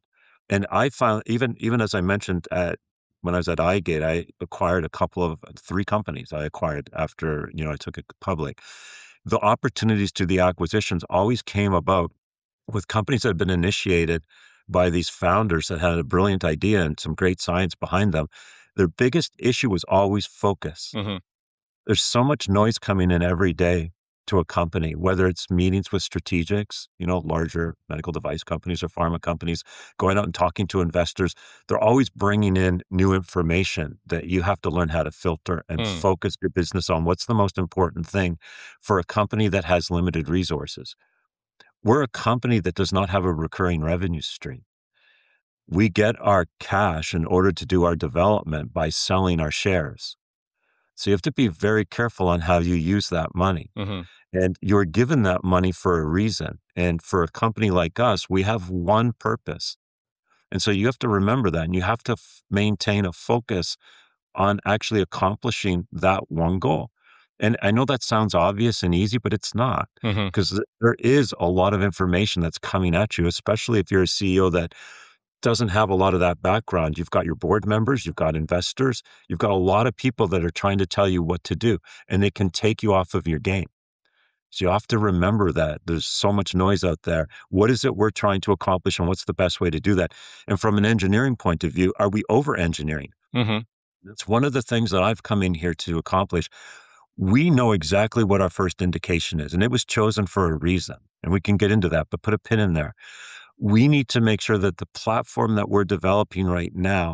And I found, even even as I mentioned, at when I was at iGate, I acquired a couple of three companies I acquired after, you know, I took it public. The opportunities to the acquisitions always came about with companies that had been initiated by these founders that had a brilliant idea and some great science behind them. Their biggest issue was always focus. Mm-hmm. There's so much noise coming in every day to a company, whether it's meetings with strategics, you know, larger medical device companies or pharma companies, going out and talking to investors. They're always bringing in new information that you have to learn how to filter and Hmm. focus your business on what's the most important thing for a company that has limited resources. We're a company that does not have a recurring revenue stream. We get our cash in order to do our development by selling our shares. So you have to be very careful on how you use that money. Mm-hmm. And you're given that money for a reason. And for a company like us, we have one purpose. And so you have to remember that. And you have to f- maintain a focus on actually accomplishing that one goal. And I know that sounds obvious and easy, but it's not, Mm-hmm. because there is a lot of information that's coming at you, especially if you're a C E O that doesn't have a lot of that background. You've got your board members, you've got investors, you've got a lot of people that are trying to tell you what to do, and they can take you off of your game. So you have to remember that there's so much noise out there. What is it we're trying to accomplish, and what's the best way to do that? And from an engineering point of view, are we over engineering? Mm-hmm. That's one of the things that I've come in here to accomplish. We know exactly what our first indication is, and it was chosen for a reason. And we can get into that, but put a pin in there. We need to make sure that the platform that we're developing right now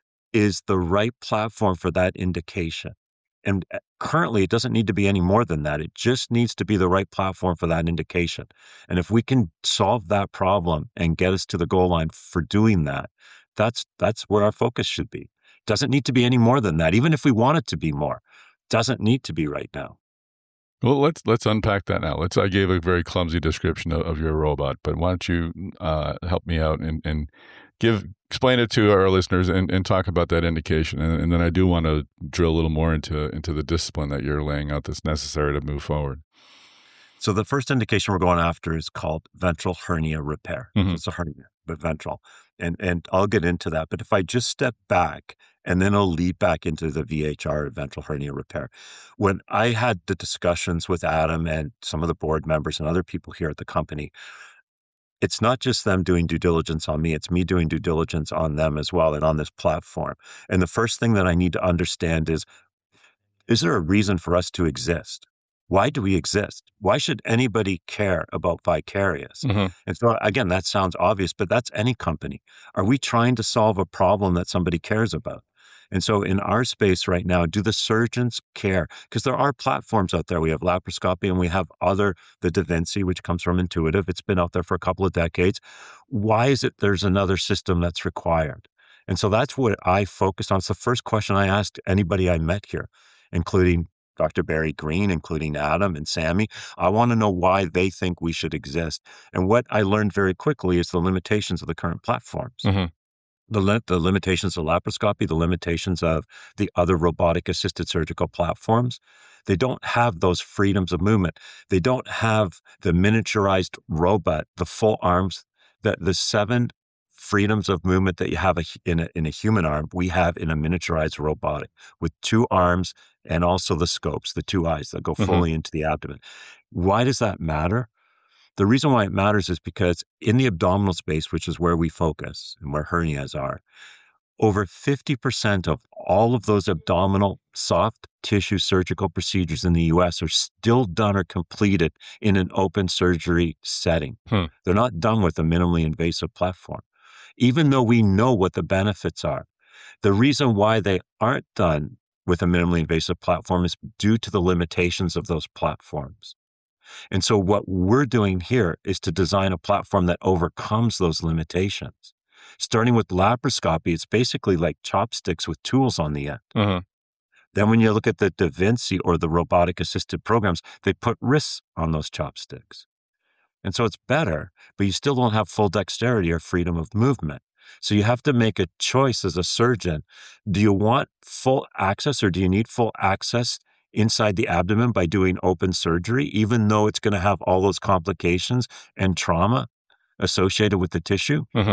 is the right platform for that indication. And uh, currently, it doesn't need to be any more than that. It just needs to be the right platform for that indication. And if we can solve that problem and get us to the goal line for doing that, that's that's where our focus should be. Doesn't need to be any more than that. Even if we want it to be more, doesn't need to be right now. Well, let's let's unpack that now. Let's. I gave a very clumsy description of, of your robot, but why don't you uh, help me out and, and give explain it to our listeners and, and talk about that indication, and, and then I do want to drill a little more into into the discipline that you're laying out that's necessary to move forward. So the first indication we're going after is called ventral hernia repair. Mhm. So it's a hernia, but ventral. And and I'll get into that. But if I just step back, and then I'll lead back into the V H R, ventral hernia repair. When I had the discussions with Adam and some of the board members and other people here at the company, it's not just them doing due diligence on me, it's me doing due diligence on them as well and on this platform. And the first thing that I need to understand is, is there a reason for us to exist? Why do we exist? Why should anybody care about Vicarious? Mm-hmm. And so, again, that sounds obvious, but that's any company. Are we trying to solve a problem that somebody cares about? And so in our space right now, do the surgeons care? Because there are platforms out there. We have laparoscopy and we have other, the Da Vinci, which comes from Intuitive. It's been out there for a couple of decades. Why is it there's another system that's required? And so that's what I focused on. It's the first question I asked anybody I met here, including Doctor Barry Green, including Adam and Sammy. I want to know why they think we should exist. And what I learned very quickly is the limitations of the current platforms. Mm-hmm. The, li- the limitations of laparoscopy, the limitations of the other robotic-assisted surgical platforms. They don't have those freedoms of movement. They don't have the miniaturized robot, the full arms, the, the seven freedoms of movement that you have a, in, a, in a human arm, we have in a miniaturized robotic with two arms and also the scopes, the two eyes that go Mhm. fully into the abdomen. Why does that matter? The reason why it matters is because in the abdominal space, which is where we focus and where hernias are, over fifty percent of all of those abdominal soft tissue surgical procedures in the U S are still done or completed in an open surgery setting. Hmm. They're not done with a minimally invasive platform. Even though we know what the benefits are, the reason why they aren't done with a minimally invasive platform is due to the limitations of those platforms. And so what we're doing here is to design a platform that overcomes those limitations. Starting with laparoscopy, it's basically like chopsticks with tools on the end. Uh-huh. Then when you look at the Da Vinci or the robotic-assisted programs, they put wrists on those chopsticks. And so it's better, but you still don't have full dexterity or freedom of movement. So you have to make a choice as a surgeon. Do you want full access or do you need full access inside the abdomen by doing open surgery, even though it's going to have all those complications and trauma associated with the tissue? Uh-huh.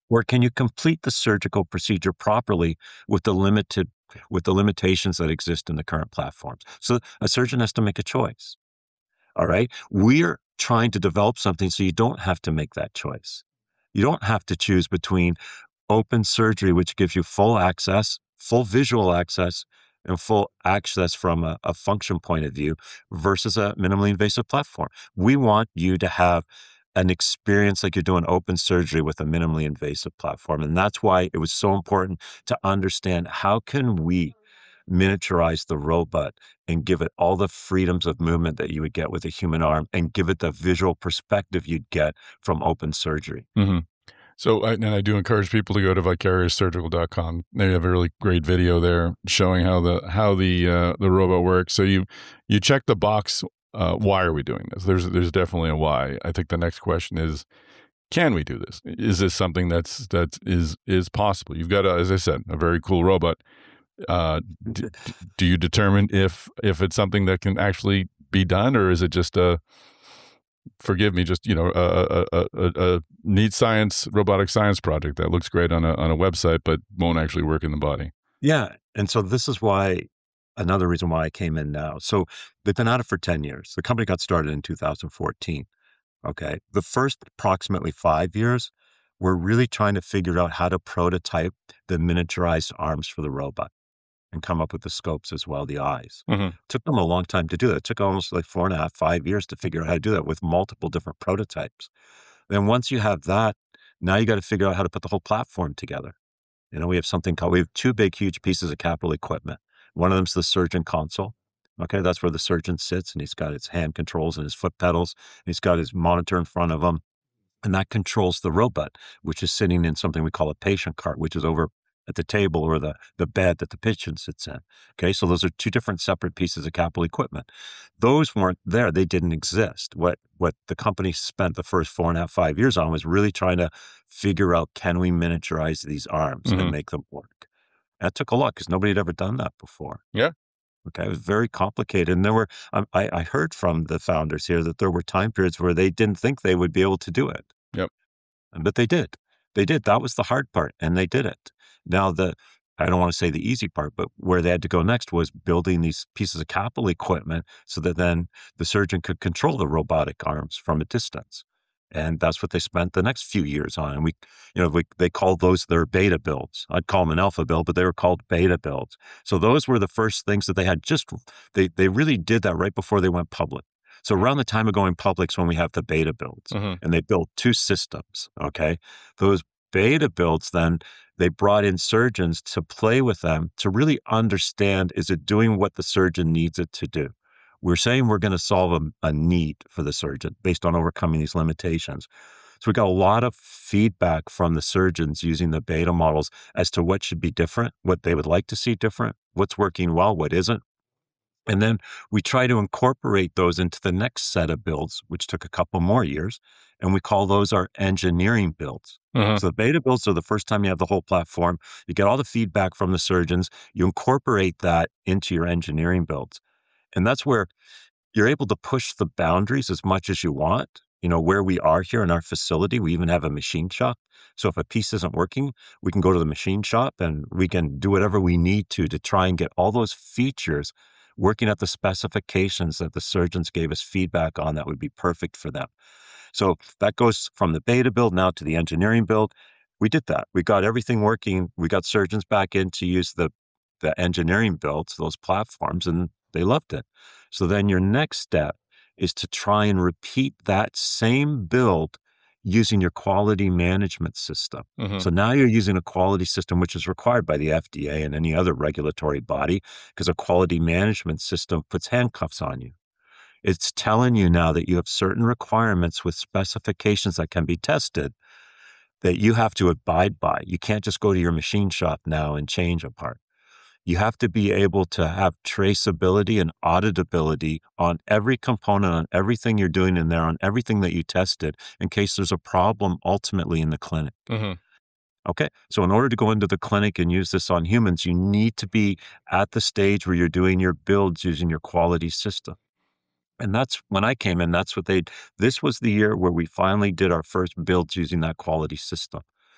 Or can you complete the surgical procedure properly with the limited with the limitations that exist in the current platforms? So a surgeon has to make a choice. All right. We're trying to develop something so you don't have to make that choice. You don't have to choose between open surgery, which gives you full access, full visual access, and full access from a, a function point of view versus a minimally invasive platform. We want you to have an experience like you're doing open surgery with a minimally invasive platform. And that's why it was so important to understand how can we miniaturize the robot and give it all the freedoms of movement that you would get with a human arm and give it the visual perspective you'd get from open surgery. Mm-hmm. So, and I do encourage people to go to vicarious surgical dot com. They have a really great video there showing how the how the uh, the robot works. So you you check the box. Uh, why are we doing this? There's there's definitely a why. I think the next question is, can we do this? Is this something that's that is is possible? You've got, a, as I said, a very cool robot. Uh, d- do you determine if if it's something that can actually be done, or is it just a forgive me, just, you know, a, a, a, a neat science, robotic science project that looks great on a on a website, but won't actually work in the body? Yeah. And so this is why, another reason why I came in now. So they've been at it for ten years. The company got started in two thousand fourteen. Okay. The first approximately five years, we're really trying to figure out how to prototype the miniaturized arms for the robot and come up with the scopes as well, the eyes. Mm-hmm. Took them a long time to do that. It took almost like four and a half, five years to figure out how to do that with multiple different prototypes. Then once you have that, now you got to figure out how to put the whole platform together. You know, we have something called, we have two big, huge pieces of capital equipment. One of them's the surgeon console. Okay, that's where the surgeon sits and he's got his hand controls and his foot pedals. And he's got his monitor in front of him. And that controls the robot, which is sitting in something we call a patient cart, which is over at the table or the, the bed that the patient sits in. Okay, so those are two different separate pieces of capital equipment. Those weren't there. They didn't exist. What what the company spent the first four and a half, five years on was really trying to figure out, can we miniaturize these arms Mm-hmm. and make them work? That took a lot because nobody had ever done that before. Yeah. Okay, it was very complicated. And there were, um, I, I heard from the founders here that there were time periods where they didn't think they would be able to do it. Yep. But they did. They did. That was the hard part, and they did it. Now, the I don't want to say the easy part, but where they had to go next was building these pieces of capital equipment so that then the surgeon could control the robotic arms from a distance. And that's what they spent the next few years on. And we, you know, we, they called those their beta builds. I'd call them an alpha build, but they were called beta builds. So those were the first things that they had just, they, they really did that right before they went public. So around the time of going public is when we have the beta builds. Mm-hmm. And they built two systems, okay? Those beta builds, then they brought in surgeons to play with them to really understand, is it doing what the surgeon needs it to do? We're saying we're going to solve a, a need for the surgeon based on overcoming these limitations. So we got a lot of feedback from the surgeons using the beta models as to what should be different, what they would like to see different, what's working well, what isn't. And then we try to incorporate those into the next set of builds, which took a couple more years. And we call those our engineering builds. Mm-hmm. So the beta builds are the first time you have the whole platform. You get all the feedback from the surgeons. You incorporate that into your engineering builds. And that's where you're able to push the boundaries as much as you want. You know, where we are here in our facility, we even have a machine shop. So if a piece isn't working, we can go to the machine shop and we can do whatever we need to to try and get all those features working at the specifications that the surgeons gave us feedback on that would be perfect for them. So that goes from the beta build now to the engineering build. We did that. We got everything working. We got surgeons back in to use the, the engineering builds, those platforms, and they loved it. So then your next step is to try and repeat that same build using your quality management system. Mm-hmm. So now you're using a quality system, which is required by the F D A and any other regulatory body, because a quality management system puts handcuffs on you. It's telling you now that you have certain requirements with specifications that can be tested that you have to abide by. You can't just go to your machine shop now and change a part. You have to be able to have traceability and auditability on every component, on everything you're doing in there, on everything that you tested, in case there's a problem ultimately in the clinic. Mm-hmm. Okay, so in order to go into the clinic and use this on humans, you need to be at the stage where you're doing your builds using your quality system. And that's when I came in, that's what they, this was the year where we finally did our first builds using that quality system.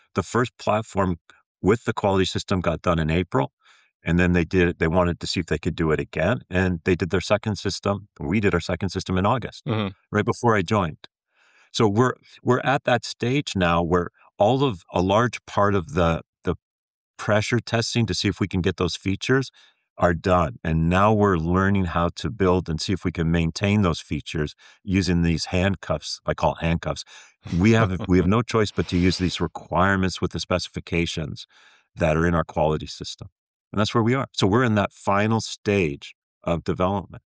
the first platform with the quality system got done in April. And then they did, they wanted to see if they could do it again. And they did their second system. We did our second system in August, Mhm. right before I joined. So we're, we're at that stage now where all of a large part of the, the pressure testing to see if we can get those features are done. And now we're learning how to build and see if we can maintain those features using these handcuffs. I call it handcuffs. We have, we have no choice but to use these requirements with the specifications that are in our quality system. And that's where we are. So we're in that final stage of development.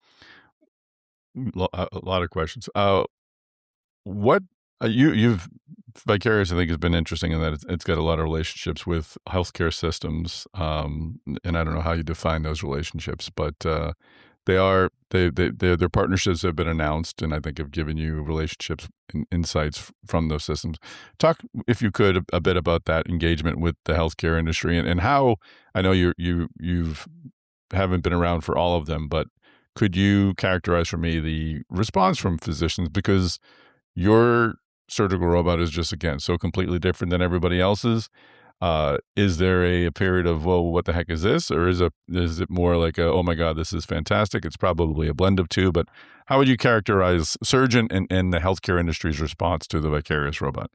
Lo- A a lot of questions. Uh, what uh, you you've Vicarious, I think, has been interesting in that it's, it's got a lot of relationships with healthcare systems, um, and I don't know how you define those relationships, but uh, they are they they their their partnerships have been announced, and I think have given you relationships and insights f- from those systems. Talk, if you could, a, a bit about that engagement with the healthcare industry and, and how I know you you you've haven't been around for all of them, but could you characterize for me the response from physicians? Because your surgical robot is just, again, so completely different than everybody else's. Uh, is there a, a period of, well, what the heck is this? Or is, a, is it more like, a, oh my God, this is fantastic? It's probably a blend of two, but how would you characterize surgeon and, and the healthcare industry's response to the Vicarious robot?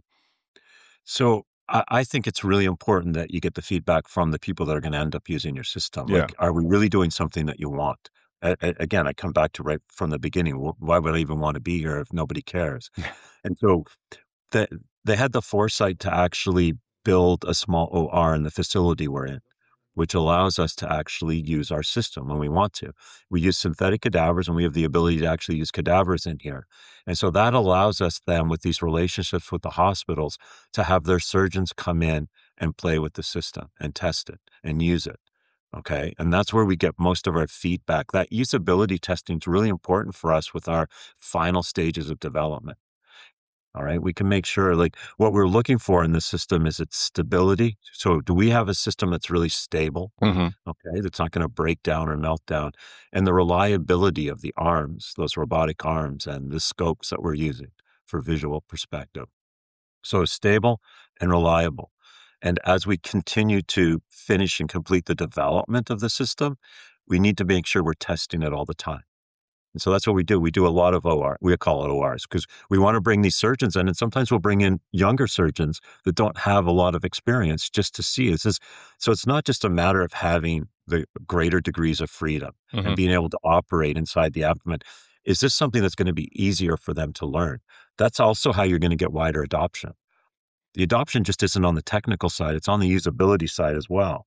So I, I think it's really important that you get the feedback from the people that are going to end up using your system. Yeah. Like, are we really doing something that you want? A- a- again, I come back to right from the beginning. wh- Why would I even want to be here if nobody cares? And so the, they had the foresight to actually build a small O R in the facility we're in, which allows us to actually use our system when we want to. We use synthetic cadavers, and we have the ability to actually use cadavers in here. And so that allows us then, with these relationships with the hospitals, to have their surgeons come in and play with the system and test it and use it. Okay. And that's where we get most of our feedback. That usability testing is really important for us with our final stages of development. All right. We can make sure, like, what we're looking for in the system is its stability. So do we have a system that's really stable? Mm-hmm. Okay. That's not going to break down or melt down. And the reliability of the arms, those robotic arms and the scopes that we're using for visual perspective. So stable and reliable. And as we continue to finish and complete the development of the system, we need to make sure we're testing it all the time. And so that's what we do. We do a lot of O R. We call it O Rs because we want to bring these surgeons in, and sometimes we'll bring in younger surgeons that don't have a lot of experience just to see. It's just, so it's not just a matter of having the greater degrees of freedom Mhm. and being able to operate inside the abdomen. Is this something that's going to be easier for them to learn? That's also how you're going to get wider adoption. The adoption just isn't on the technical side, it's on the usability side as well.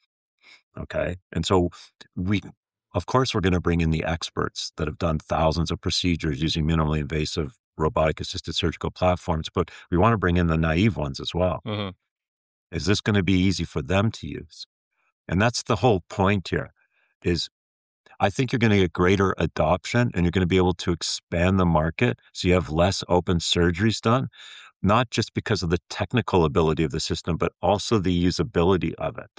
Okay. And so we, of course, we're going to bring in the experts that have done thousands of procedures using minimally invasive robotic assisted surgical platforms, but we want to bring in the naive ones as well. Mm-hmm. Is this going to be easy for them to use? And that's the whole point here is I think you're going to get greater adoption and you're going to be able to expand the market. So you have less open surgeries done, not just because of the technical ability of the system, but also the usability of it.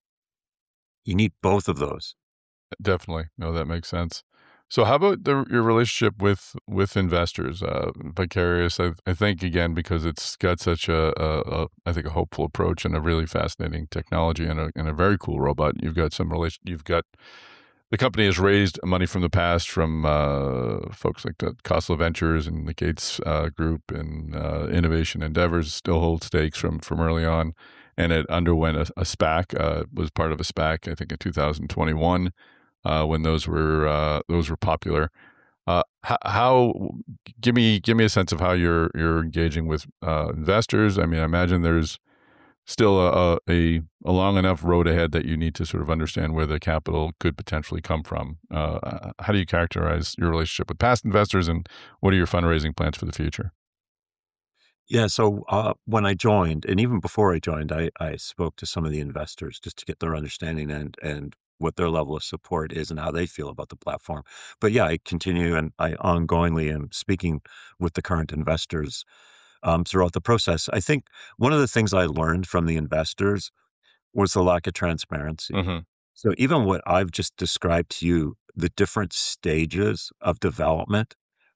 You need both of those. Definitely. No, that makes sense. So how about the, your relationship with, with investors? Uh, Vicarious, I, I think, again, because it's got such a, a, a, I think, a hopeful approach and a really fascinating technology and a, and a very cool robot. You've got some relation, you've got, the company has raised money from the past from uh, folks like the Khosla Ventures and the Gates uh, Group and uh, Innovation Endeavors still hold stakes from, from early on. And it underwent a, a SPAC, uh, was part of a SPAC, I think, in two thousand twenty-one. Uh, when those were uh, those were popular, uh, how, how give me give me a sense of how you're you're engaging with uh, investors. I mean, I imagine there's still a, a a long enough road ahead that you need to sort of understand where the capital could potentially come from. Uh, how do you characterize your relationship with past investors, and what are your fundraising plans for the future? Yeah, so uh, when I joined, and even before I joined, I, I spoke to some of the investors just to get their understanding and and what their level of support is and how they feel about the platform. But yeah, I continue and I ongoingly am speaking with the current investors um, throughout the process. I think one of the things I learned from the investors was the lack of transparency. Mm-hmm. So even what I've just described to you, the different stages of development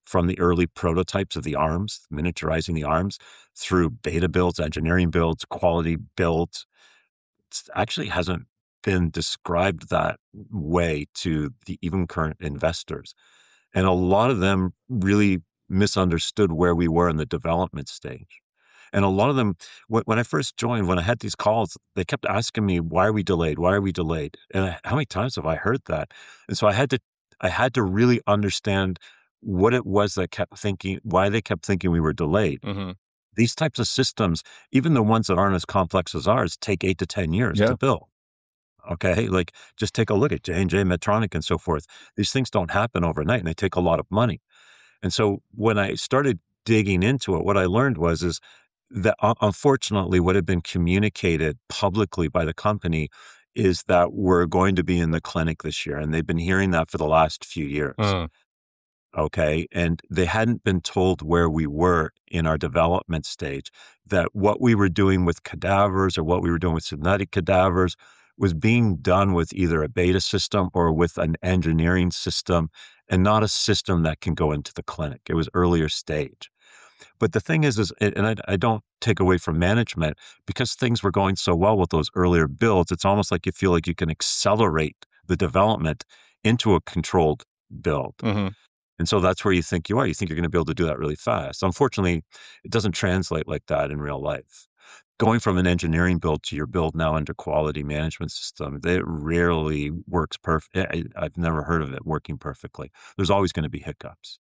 from the early prototypes of the arms, miniaturizing the arms, through beta builds, engineering builds, quality builds. It actually hasn't been described that way to the even current investors. And a lot of them really misunderstood where we were in the development stage. And a lot of them, wh- when I first joined, when I had these calls, they kept asking me, why are we delayed? Why are we delayed? And I, how many times have I heard that? And so I had to, I had to really understand what it was that kept thinking, why they kept thinking we were delayed. Mm-hmm. These types of systems, even the ones that aren't as complex as ours, take eight to ten years Yeah. to build. Okay, like just take a look at J and J, Medtronic, and so forth. These things don't happen overnight, and they take a lot of money. And so when I started digging into it, what I learned was is that uh, unfortunately, what had been communicated publicly by the company is that we're going to be in the clinic this year, and they've been hearing that for the last few years. Uh, Okay. And they hadn't been told where we were in our development stage, that what we were doing with cadavers or what we were doing with synthetic cadavers was being done with either a beta system or with an engineering system and not a system that can go into the clinic. It was earlier stage. But the thing is, is and I, I don't take away from management, because things were going so well with those earlier builds, it's almost like you feel like you can accelerate the development into a controlled build. mm-hmm. And so that's where you think you are. You think you're going to be able to do that really fast. Unfortunately, it doesn't translate like that in real life. Going from an engineering build to your build now under quality management system, it rarely works perfect. I've never heard of it working perfectly. There's always going to be hiccups.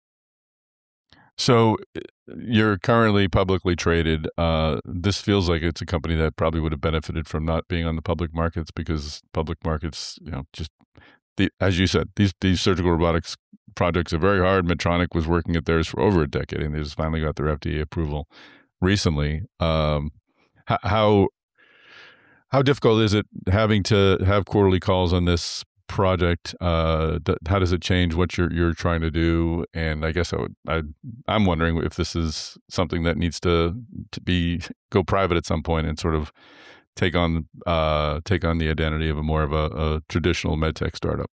So uh, you're currently publicly traded. Uh, this feels like it's a company that probably would have benefited from not being on the public markets, because public markets, you know, just the, as you said, these these surgical robotics projects are very hard. Medtronic was working at theirs for over a decade, and they just finally got their F D A approval recently. Um, h- how how difficult is it having to have quarterly calls on this project? Uh, d- how does it change what you're you're trying to do? And I guess I would, I I'm wondering if this is something that needs to to be go private at some point and sort of take on uh, take on the identity of a more of a, a traditional medtech startup.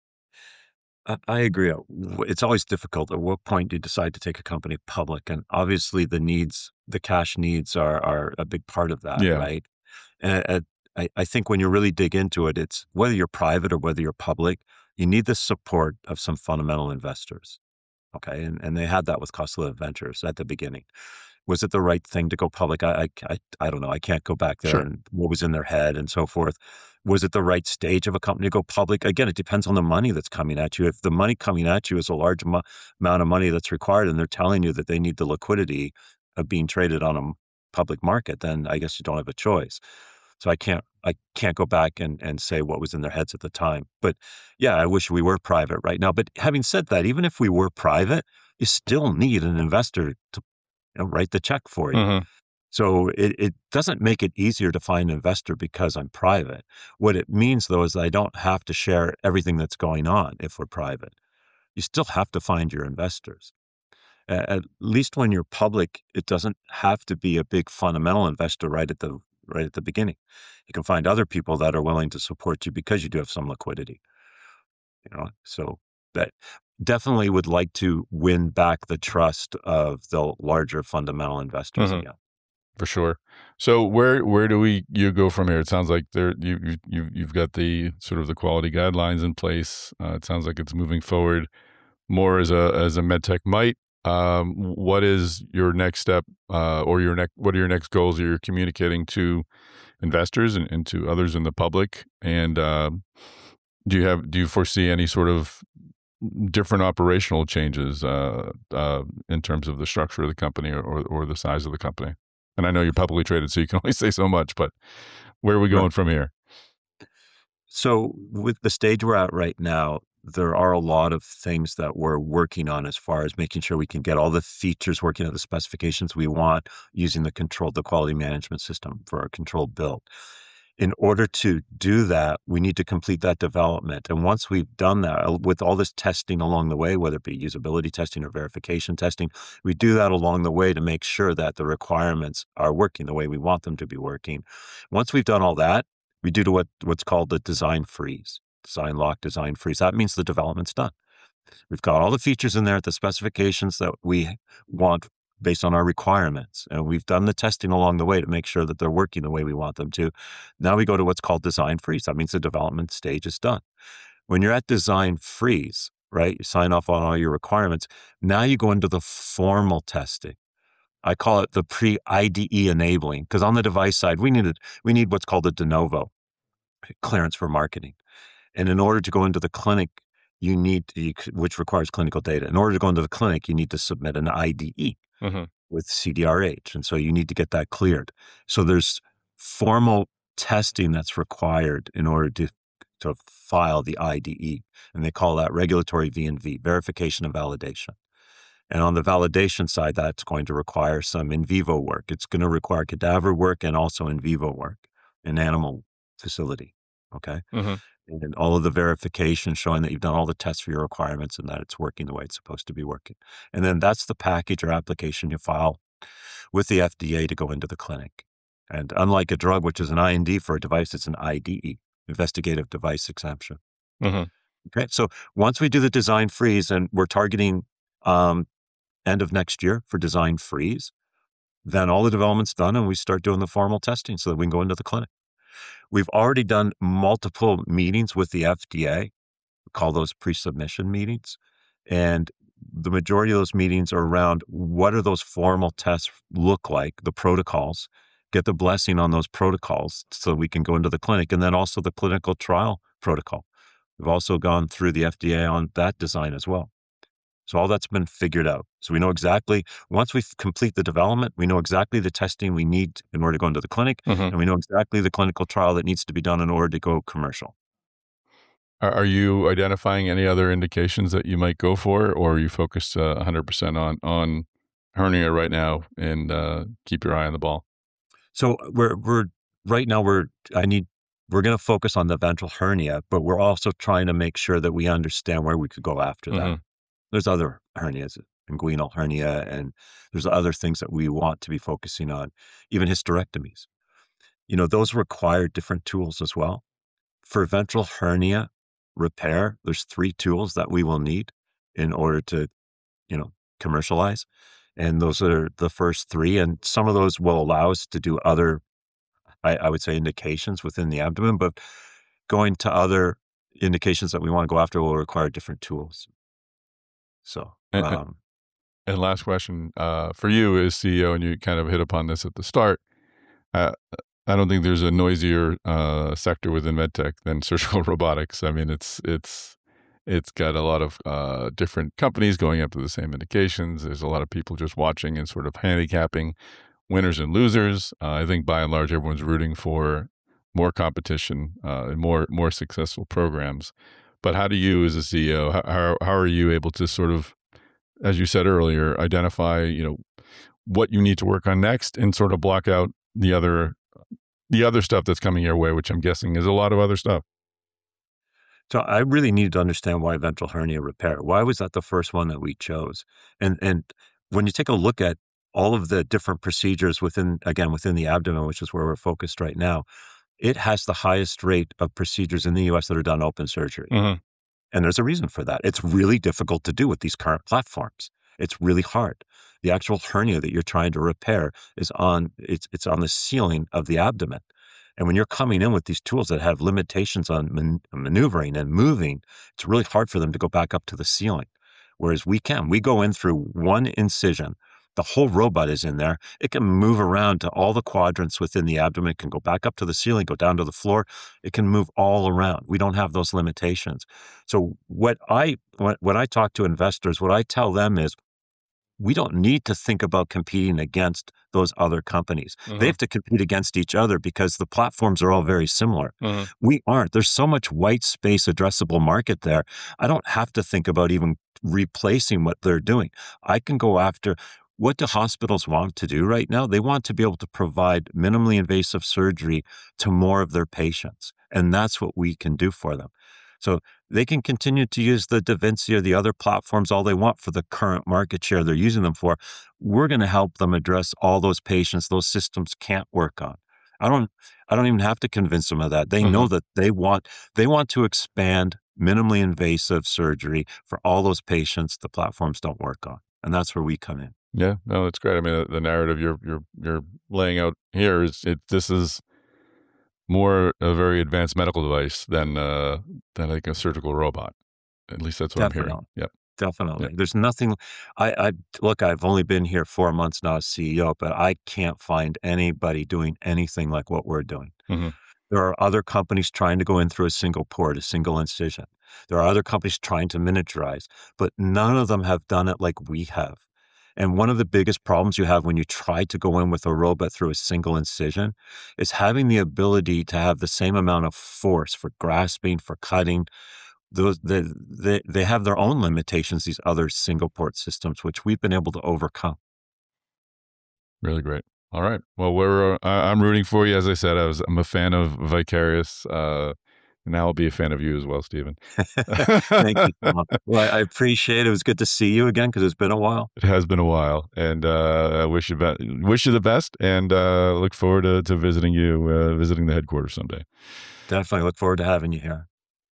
I I agree. Uh, w- It's always difficult. At what point do you decide to take a company public? And obviously, the needs, the cash needs, are are a big part of that, Yeah. right? And uh, I, I think when you really dig into it, it's whether you're private or whether you're public, you need the support of some fundamental investors. Okay, and and they had that with Cost-Live Ventures at the beginning. Was it the right thing to go public? I, I, I, I don't know. I can't go back there Sure. and what was in their head and so forth. Was it the right stage of a company to go public? Again, it depends on the money that's coming at you. If the money coming at you is a large mo- amount of money that's required, and they're telling you that they need the liquidity of being traded on a m- public market, then I guess you don't have a choice. So I can't, I can't go back and, and say what was in their heads at the time. But yeah, I wish we were private right now. But having said that, even if we were private, you still need an investor to, you know, write the check for you. Mhm. So it, it doesn't make it easier to find an investor because I'm private. What it means, though, is that I don't have to share everything that's going on if we're private. You still have to find your investors. A- At least when you're public, it doesn't have to be a big fundamental investor right at the right at the beginning. You can find other people that are willing to support you because you do have some liquidity. You know, so that definitely would like to win back the trust of the larger fundamental investors Mhm. again. For sure. So where where do we you go from here? It sounds like there you you you've you've got the sort of the quality guidelines in place. Uh, it sounds like it's moving forward more as a as a medtech might. Um, what is your next step, uh, or your next what are your next goals that you're communicating to investors and, and to others in the public? And um, do you have do you foresee any sort of different operational changes uh, uh, in terms of the structure of the company, or, or or the size of the company? And I know you're publicly traded, so you can only say so much, but where are we Right. going from here? So with the stage we're at right now, there are a lot of things that we're working on as far as making sure we can get all the features working at the specifications we want using the control, the quality management system for our controlled build. In order to do that, we need to complete that development. And once we've done that, uh, with all this testing along the way, whether it be usability testing or verification testing, we do that along the way to make sure that the requirements are working the way we want them to be working. Once we've done all that, we do to what, what's called the design freeze, design lock, design freeze. That means the development's done. We've got all the features in there, the specifications that we want based on our requirements. And we've done the testing along the way to make sure that they're working the way we want them to. Now we go to what's called design freeze. That means the development stage is done. When you're at design freeze, right, you sign off on all your requirements. Now you go into the formal testing. I call it the pre-I D E enabling, because on the device side, we need, a, we need what's called a de novo clearance for marketing. And in order to go into the clinic, you need, to, which requires clinical data. In order to go into the clinic, you need to submit an I D E mm-hmm. with C D R H. And so you need to get that cleared. So there's formal testing that's required in order to, to file the I D E. And they call that regulatory V and V, verification and validation. And on the validation side, that's going to require some in vivo work. It's going to require cadaver work and also in vivo work in animal facility. Okay. Mm-hmm. And all of the verification showing that you've done all the tests for your requirements and that it's working the way it's supposed to be working. And then that's the package or application you file with the F D A to go into the clinic. And unlike a drug, which is an I N D for a device, it's an I D E, investigative device exemption. Mm-hmm. Okay. So once we do the design freeze, and we're targeting um, end of next year for design freeze, then all the development's done and we start doing the formal testing so that we can go into the clinic. We've already done multiple meetings with the F D A. We call those pre-submission meetings. And the majority of those meetings are around what are those formal tests look like, the protocols, get the blessing on those protocols so we can go into the clinic, and then also the clinical trial protocol. We've also gone through the F D A on that design as well. So all that's been figured out. So we know exactly, once we complete the development, we know exactly the testing we need in order to go into the clinic, mm-hmm. and we know exactly the clinical trial that needs to be done in order to go commercial. Are, are you identifying any other indications that you might go for, or are you focused uh, one hundred percent on on hernia right now and uh, keep your eye on the ball? So we're we're right now we're I need we're going to focus on the ventral hernia, but we're also trying to make sure that we understand where we could go after mm-hmm. that. There's other hernias, inguinal hernia, and there's other things that we want to be focusing on, even hysterectomies. You know, those require different tools as well. For ventral hernia repair, there's three tools that we will need in order to, you know, commercialize. And those are the first three. And some of those will allow us to do other, I, I would say, indications within the abdomen, but going to other indications that we want to go after will require different tools. So, and, um, and last question uh, for you as C E O, and you kind of hit upon this at the start. Uh, I don't think there's a noisier uh, sector within medtech than surgical robotics. I mean, it's it's it's got a lot of uh, different companies going after the same indications. There's a lot of people just watching and sort of handicapping winners and losers. Uh, I think by and large, everyone's rooting for more competition uh, and more more successful programs. But how do you, as a C E O, how how are you able to sort of, as you said earlier, identify, you know, what you need to work on next and sort of block out the other the other stuff that's coming your way, which I'm guessing is a lot of other stuff? So I really needed to understand why ventral hernia repair. Why was that the first one that we chose? And and when you take a look at all of the different procedures within, again, within the abdomen, which is where we're focused right now, it has the highest rate of procedures in the U S that are done open surgery. Mm-hmm. And there's a reason for that. It's really difficult to do with these current platforms. It's really hard. The actual hernia that you're trying to repair is on, it's, it's on the ceiling of the abdomen. And when you're coming in with these tools that have limitations on man, maneuvering and moving, it's really hard for them to go back up to the ceiling. Whereas we can, we go in through one incision. The whole robot is in there. It can move around to all the quadrants within the abdomen. It can go back up to the ceiling, go down to the floor. It can move all around. We don't have those limitations. So what I, when, when I talk to investors, what I tell them is, we don't need to think about competing against those other companies. Mm-hmm. They have to compete against each other because the platforms are all very similar. Mm-hmm. We aren't. There's so much white space addressable market there. I don't have to think about even replacing what they're doing. I can go after, what do hospitals want to do right now? They want to be able to provide minimally invasive surgery to more of their patients. And that's what we can do for them. So they can continue to use the Da Vinci or the other platforms all they want for the current market share they're using them for. We're going to help them address all those patients those systems can't work on. I don't I don't even have to convince them of that. They mm-hmm. know that they want they want to expand minimally invasive surgery for all those patients the platforms don't work on. And that's where we come in. Yeah, no, that's great. I mean, the, the narrative you're you're you're laying out here is it. This is more a very advanced medical device than uh, than like a surgical robot. At least that's what Definitely. I'm hearing. Yep. Definitely. Yeah. There's nothing. I, I look. I've only been here four months now as C E O, but I can't find anybody doing anything like what we're doing. Mhm. There are other companies trying to go in through a single port, a single incision. There are other companies trying to miniaturize, but none of them have done it like we have. And one of the biggest problems you have when you try to go in with a robot through a single incision is having the ability to have the same amount of force for grasping, for cutting. Those they, they, they have their own limitations, these other single port systems, which we've been able to overcome. Really great. All right. Well, we're uh, I- I'm rooting for you. As I said, I was I'm a fan of Vicarious. Uh, and now I'll be a fan of you as well, Stephen. Thank you, Tom. Well, I appreciate it. It was good to see you again because it's been a while. It has been a while, and uh, I wish you be- wish you the best, and uh, look forward to, to visiting you, uh, visiting the headquarters someday. Definitely look forward to having you here.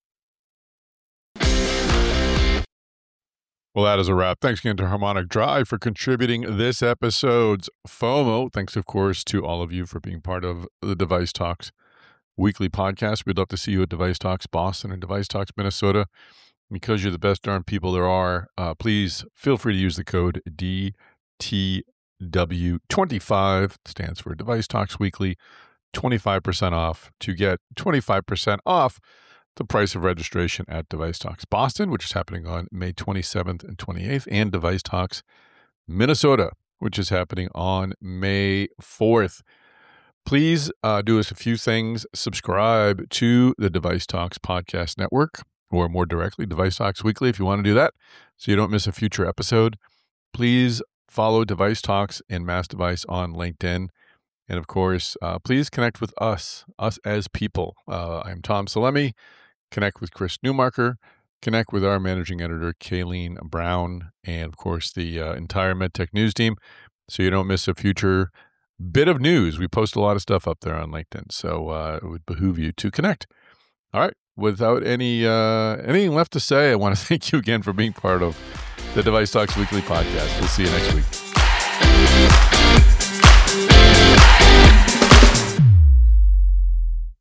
Well, that is a wrap. Thanks again to Harmonic Drive for contributing this episode's FOMO. Thanks, of course, to all of you for being part of the Device Talks weekly podcast. We'd love to see you at Device Talks Boston and Device Talks Minnesota. Because you're the best darn people there are, uh, please feel free to use the code D T W twenty-five. It stands for Device Talks Weekly. twenty-five percent off to get twenty-five percent off the price of registration at Device Talks Boston, which is happening on May twenty-seventh and twenty-eighth, and Device Talks Minnesota, which is happening on May fourth. Please uh, do us a few things. Subscribe to the Device Talks Podcast Network, or more directly, Device Talks Weekly, if you want to do that, so you don't miss a future episode. Please follow Device Talks and Mass Device on LinkedIn. And of course, uh, please connect with us, us as people. Uh, I'm Tom Salemi. Connect with Chris Newmarker. Connect with our managing editor, Kayleen Brown, and of course, the uh, entire MedTech News team, so you don't miss a future bit of news. We post a lot of stuff up there on LinkedIn, so uh, it would behoove you to connect. All right. Without any uh, anything left to say, I want to thank you again for being part of the Device Talks Weekly podcast. We'll see you next week.